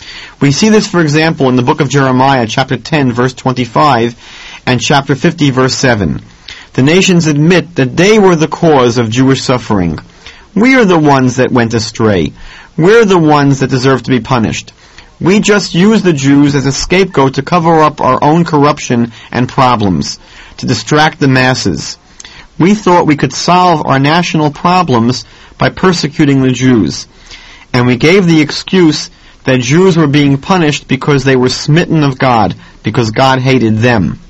We see this, for example, in the book of Jeremiah, chapter ten, verse twenty-five, and chapter fifty, verse seven. The nations admit that they were the cause of Jewish suffering. We are the ones that went astray. We're the ones that deserve to be punished. We just use the Jews as a scapegoat to cover up our own corruption and problems, to distract the masses. We thought we could solve our national problems by persecuting the Jews. And we gave the excuse that Jews were being punished because they were smitten of God, because God hated them.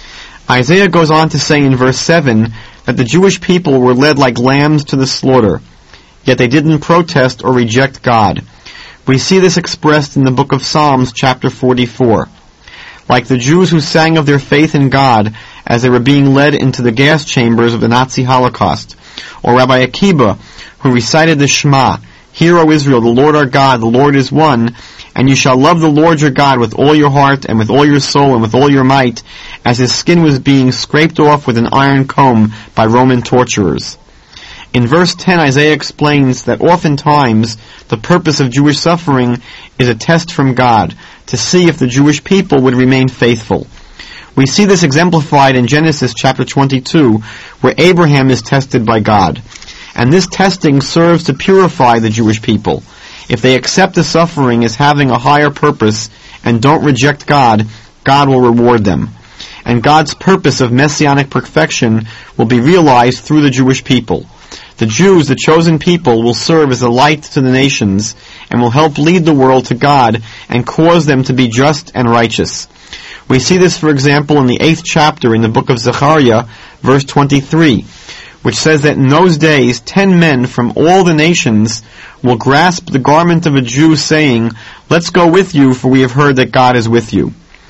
Isaiah goes on to say in verse seven that the Jewish people were led like lambs to the slaughter, yet they didn't protest or reject God. We see this expressed in the book of Psalms, chapter forty-four. Like the Jews who sang of their faith in God as they were being led into the gas chambers of the Nazi Holocaust, or Rabbi Akiba, who recited the Shema, "Hear, O Israel, the Lord our God, the Lord is one, and you shall love the Lord your God with all your heart and with all your soul and with all your might," as his skin was being scraped off with an iron comb by Roman torturers. In verse ten, Isaiah explains that oftentimes the purpose of Jewish suffering is a test from God, to see if the Jewish people would remain faithful. We see this exemplified in Genesis chapter twenty-two, where Abraham is tested by God. And this testing serves to purify the Jewish people. If they accept the suffering as having a higher purpose and don't reject God, God will reward them. And God's purpose of messianic perfection will be realized through the Jewish people. The Jews, the chosen people, will serve as a light to the nations and will help lead the world to God and cause them to be just and righteous. We see this, for example, in the eighth chapter in the book of Zechariah, verse twenty-three, which says that in those days ten men from all the nations will grasp the garment of a Jew, saying, "Let's go with you, for we have heard that God is with you."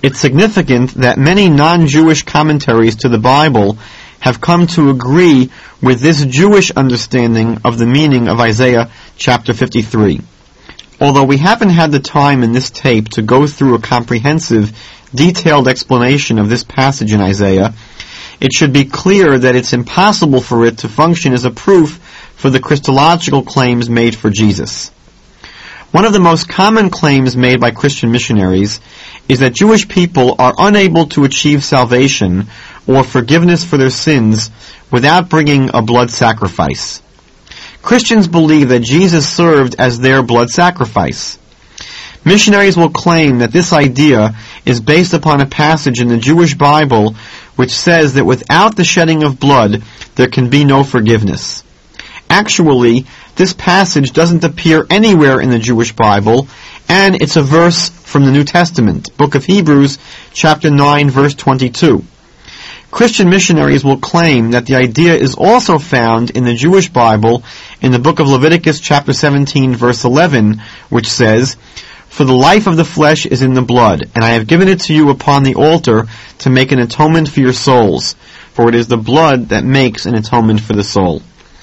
It's significant that many non-Jewish commentaries to the Bible have come to agree with this Jewish understanding of the meaning of Isaiah chapter fifty-three. Although we haven't had the time in this tape to go through a comprehensive, detailed explanation of this passage in Isaiah, it should be clear that it's impossible for it to function as a proof for the Christological claims made for Jesus. One of the most common claims made by Christian missionaries is that Jewish people are unable to achieve salvation or forgiveness for their sins without bringing a blood sacrifice. Christians believe that Jesus served as their blood sacrifice. Missionaries will claim that this idea is based upon a passage in the Jewish Bible which says that without the shedding of blood, there can be no forgiveness. Actually, this passage doesn't appear anywhere in the Jewish Bible, and it's a verse from the New Testament, Book of Hebrews, chapter nine, verse twenty-two. Christian missionaries will claim that the idea is also found in the Jewish Bible in the book of Leviticus chapter seventeen, verse eleven, which says, "For the life of the flesh is in the blood, and I have given it to you upon the altar to make an atonement for your souls, for it is the blood that makes an atonement for the soul."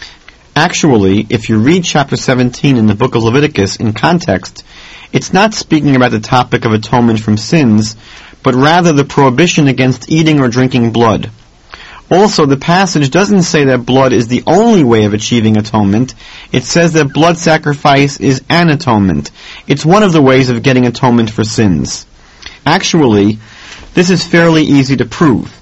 Actually, if you read chapter seventeen in the book of Leviticus in context, it's not speaking about the topic of atonement from sins, but rather the prohibition against eating or drinking blood. Also, the passage doesn't say that blood is the only way of achieving atonement. It says that blood sacrifice is an atonement. It's one of the ways of getting atonement for sins. Actually, this is fairly easy to prove.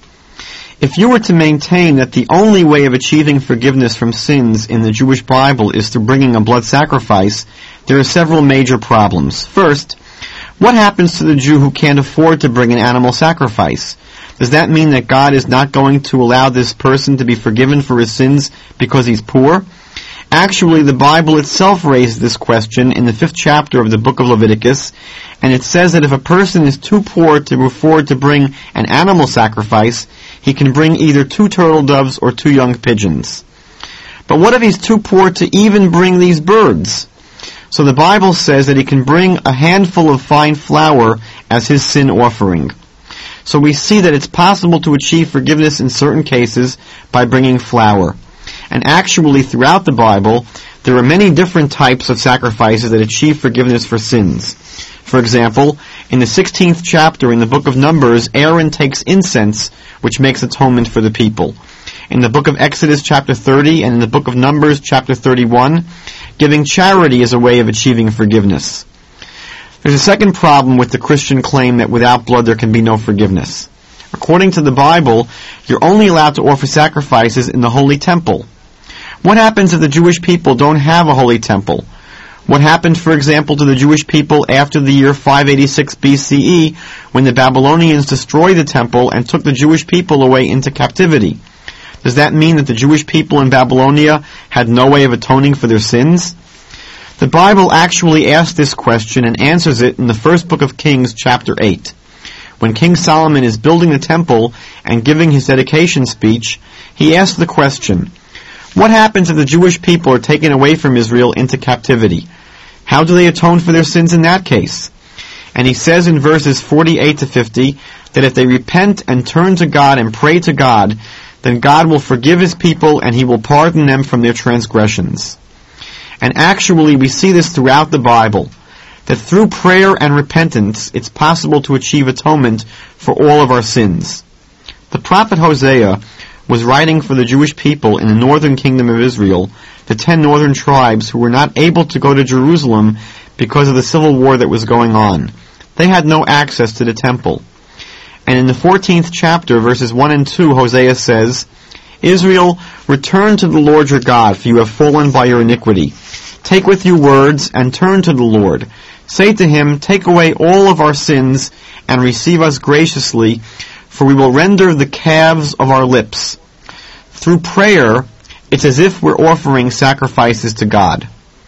If you were to maintain that the only way of achieving forgiveness from sins in the Jewish Bible is through bringing a blood sacrifice, there are several major problems. First, what happens to the Jew who can't afford to bring an animal sacrifice? Does that mean that God is not going to allow this person to be forgiven for his sins because he's poor? Actually, the Bible itself raises this question in the fifth chapter of the book of Leviticus, and it says that if a person is too poor to afford to bring an animal sacrifice, he can bring either two turtle doves or two young pigeons. But what if he's too poor to even bring these birds? So the Bible says that he can bring a handful of fine flour as his sin offering. So we see that it's possible to achieve forgiveness in certain cases by bringing flour. And actually, throughout the Bible, there are many different types of sacrifices that achieve forgiveness for sins. For example, in the sixteenth chapter in the book of Numbers, Aaron takes incense, which makes atonement for the people. In the book of Exodus chapter thirty and in the book of Numbers chapter thirty-one, giving charity is a way of achieving forgiveness. There's a second problem with the Christian claim that without blood there can be no forgiveness. According to the Bible, you're only allowed to offer sacrifices in the holy temple. What happens if the Jewish people don't have a holy temple? What happened, for example, to the Jewish people after the year five eighty-six B C E when the Babylonians destroyed the temple and took the Jewish people away into captivity? Does that mean that the Jewish people in Babylonia had no way of atoning for their sins? The Bible actually asks this question and answers it in the first book of Kings, chapter eight. When King Solomon is building the temple and giving his dedication speech, he asks the question, what happens if the Jewish people are taken away from Israel into captivity? How do they atone for their sins in that case? And he says in verses forty-eight to fifty that if they repent and turn to God and pray to God, then God will forgive his people and he will pardon them from their transgressions. And actually we see this throughout the Bible, that through prayer and repentance it's possible to achieve atonement for all of our sins. The prophet Hosea was writing for the Jewish people in the northern kingdom of Israel, the ten northern tribes who were not able to go to Jerusalem because of the civil war that was going on. They had no access to the temple. And in the fourteenth chapter, verses one and two, Hosea says, Israel, return to the Lord your God, for you have fallen by your iniquity. Take with you words and turn to the Lord. Say to him, take away all of our sins and receive us graciously, for we will render the calves of our lips. Through prayer, it's as if we're offering sacrifices to God.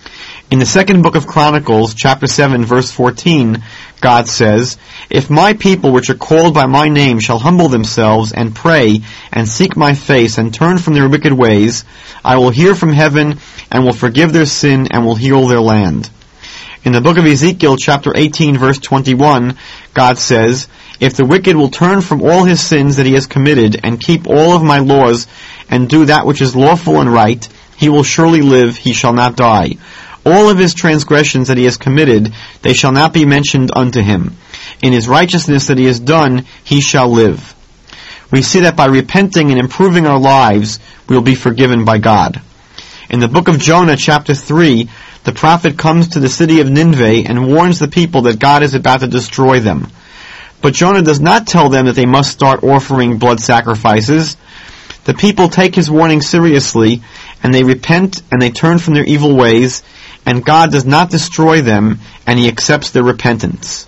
In the second book of Chronicles, chapter seven, verse fourteen, God says, if my people which are called by my name shall humble themselves and pray and seek my face and turn from their wicked ways, I will hear from heaven and will forgive their sin and will heal their land. In the book of Ezekiel, chapter eighteen, verse twenty-one, God says, If the wicked will turn from all his sins that he has committed and keep all of my laws and do that which is lawful and right, he will surely live, he shall not die. All of his transgressions that he has committed, they shall not be mentioned unto him. In his righteousness that he has done, he shall live. We see that by repenting and improving our lives, we will be forgiven by God. In the book of Jonah, chapter three, the prophet comes to the city of Nineveh and warns the people that God is about to destroy them. But Jonah does not tell them that they must start offering blood sacrifices. The people take his warning seriously, and they repent and they turn from their evil ways, and God does not destroy them, and he accepts their repentance.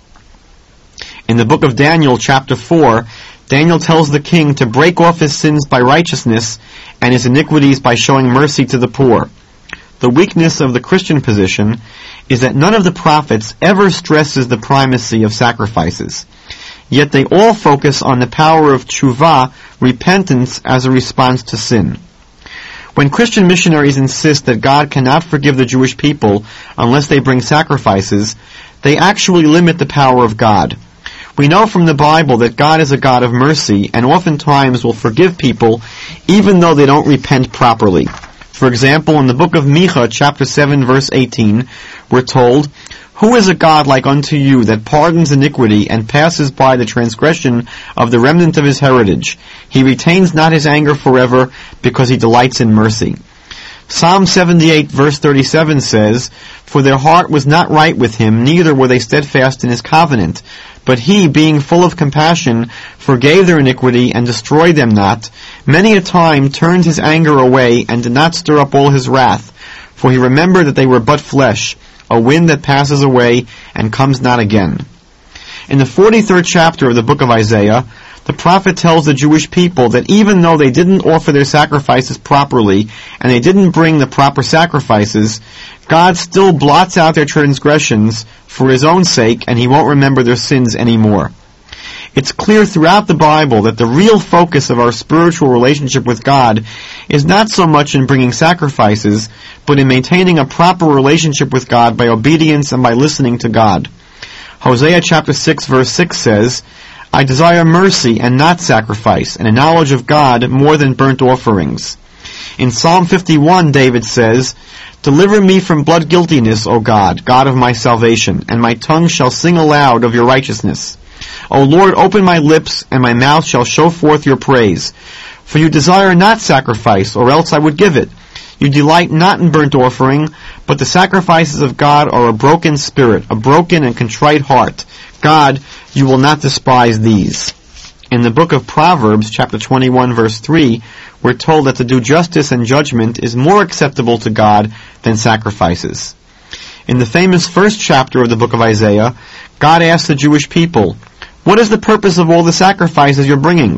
In the book of Daniel, chapter four, Daniel tells the king to break off his sins by righteousness and his iniquities by showing mercy to the poor. The weakness of the Christian position is that none of the prophets ever stresses the primacy of sacrifices. Yet they all focus on the power of tshuva, repentance, as a response to sin. When Christian missionaries insist that God cannot forgive the Jewish people unless they bring sacrifices, they actually limit the power of God. We know from the Bible that God is a God of mercy and oftentimes will forgive people even though they don't repent properly. For example, in the book of Micha, chapter seven, verse eighteen, we're told, "Who is a God like unto you that pardons iniquity and passes by the transgression of the remnant of his heritage? He retains not his anger forever because he delights in mercy." Psalm seventy-eight, verse thirty-seven says, "For their heart was not right with him, neither were they steadfast in his covenant. But he, being full of compassion, forgave their iniquity and destroyed them not. Many a time turned his anger away and did not stir up all his wrath. For he remembered that they were but flesh, a wind that passes away and comes not again." In the forty-third chapter of the book of Isaiah, the prophet tells the Jewish people that even though they didn't offer their sacrifices properly and they didn't bring the proper sacrifices, God still blots out their transgressions for his own sake, and he won't remember their sins anymore. It's clear throughout the Bible that the real focus of our spiritual relationship with God is not so much in bringing sacrifices, but in maintaining a proper relationship with God by obedience and by listening to God. Hosea chapter six, verse six says, "I desire mercy and not sacrifice, and a knowledge of God more than burnt offerings." In Psalm fifty-one, David says, "Deliver me from blood guiltiness, O God, God of my salvation, and my tongue shall sing aloud of your righteousness. O Lord, open my lips, and my mouth shall show forth your praise. For you desire not sacrifice, or else I would give it. You delight not in burnt offering, but the sacrifices of God are a broken spirit, a broken and contrite heart. God, you will not despise these." In the book of Proverbs, chapter twenty-one, verse three, we're told that to do justice and judgment is more acceptable to God than sacrifices. In the famous first chapter of the book of Isaiah, God asks the Jewish people, "What is the purpose of all the sacrifices you're bringing?"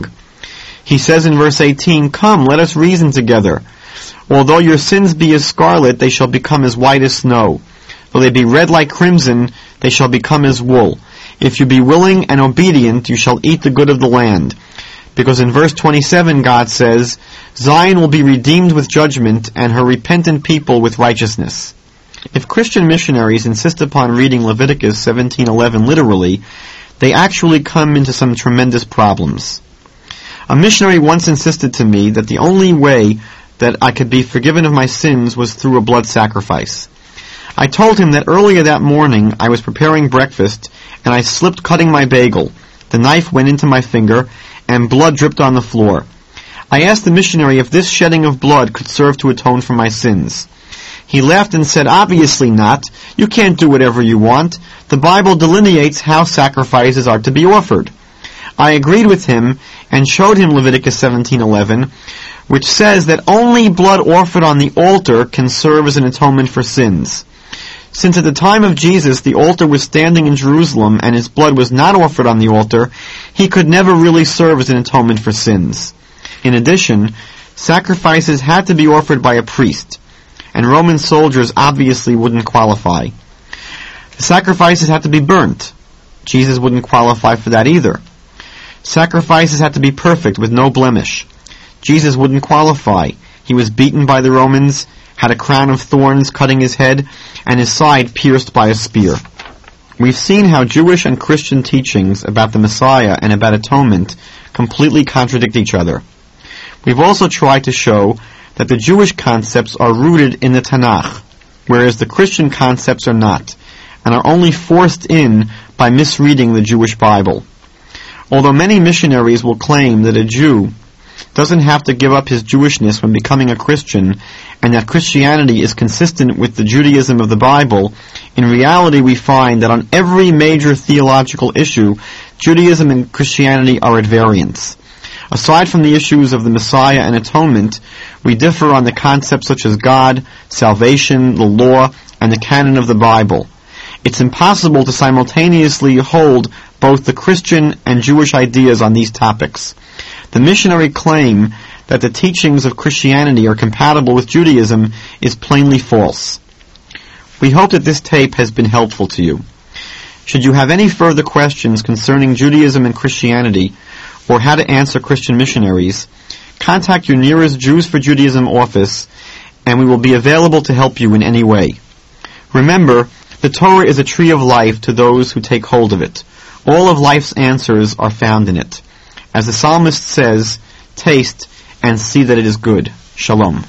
He says in verse eighteen, "Come, let us reason together. Although your sins be as scarlet, they shall become as white as snow. Though they be red like crimson, they shall become as wool. If you be willing and obedient, you shall eat the good of the land." Because in verse twenty-seven God says, "Zion will be redeemed with judgment, and her repentant people with righteousness." If Christian missionaries insist upon reading Leviticus seventeen eleven literally, they actually come into some tremendous problems. A missionary once insisted to me that the only way that I could be forgiven of my sins was through a blood sacrifice. I told him that earlier that morning I was preparing breakfast, and I slipped cutting my bagel. The knife went into my finger, and blood dripped on the floor. I asked the missionary if this shedding of blood could serve to atone for my sins. He laughed and said, "Obviously not. You can't do whatever you want. The Bible delineates how sacrifices are to be offered." I agreed with him and showed him Leviticus seventeen eleven, which says that only blood offered on the altar can serve as an atonement for sins. Since at the time of Jesus the altar was standing in Jerusalem and his blood was not offered on the altar, he could never really serve as an atonement for sins. In addition, sacrifices had to be offered by a priest, and Roman soldiers obviously wouldn't qualify. The sacrifices had to be burnt. Jesus wouldn't qualify for that either. Sacrifices had to be perfect with no blemish. Jesus wouldn't qualify. He was beaten by the Romans, had a crown of thorns cutting his head, and his side pierced by a spear. We've seen how Jewish and Christian teachings about the Messiah and about atonement completely contradict each other. We've also tried to show that the Jewish concepts are rooted in the Tanakh, whereas the Christian concepts are not, and are only forced in by misreading the Jewish Bible. Although many missionaries will claim that a Jew doesn't have to give up his Jewishness when becoming a Christian, and that Christianity is consistent with the Judaism of the Bible, in reality we find that on every major theological issue, Judaism and Christianity are at variance. Aside from the issues of the Messiah and atonement, we differ on the concepts such as God, salvation, the law, and the canon of the Bible. It's impossible to simultaneously hold both the Christian and Jewish ideas on these topics. The missionary claim that the teachings of Christianity are compatible with Judaism is plainly false. We hope that this tape has been helpful to you. Should you have any further questions concerning Judaism and Christianity, or how to answer Christian missionaries, contact your nearest Jews for Judaism office, and we will be available to help you in any way. Remember, the Torah is a tree of life to those who take hold of it. All of life's answers are found in it. As the psalmist says, taste and see that it is good. Shalom.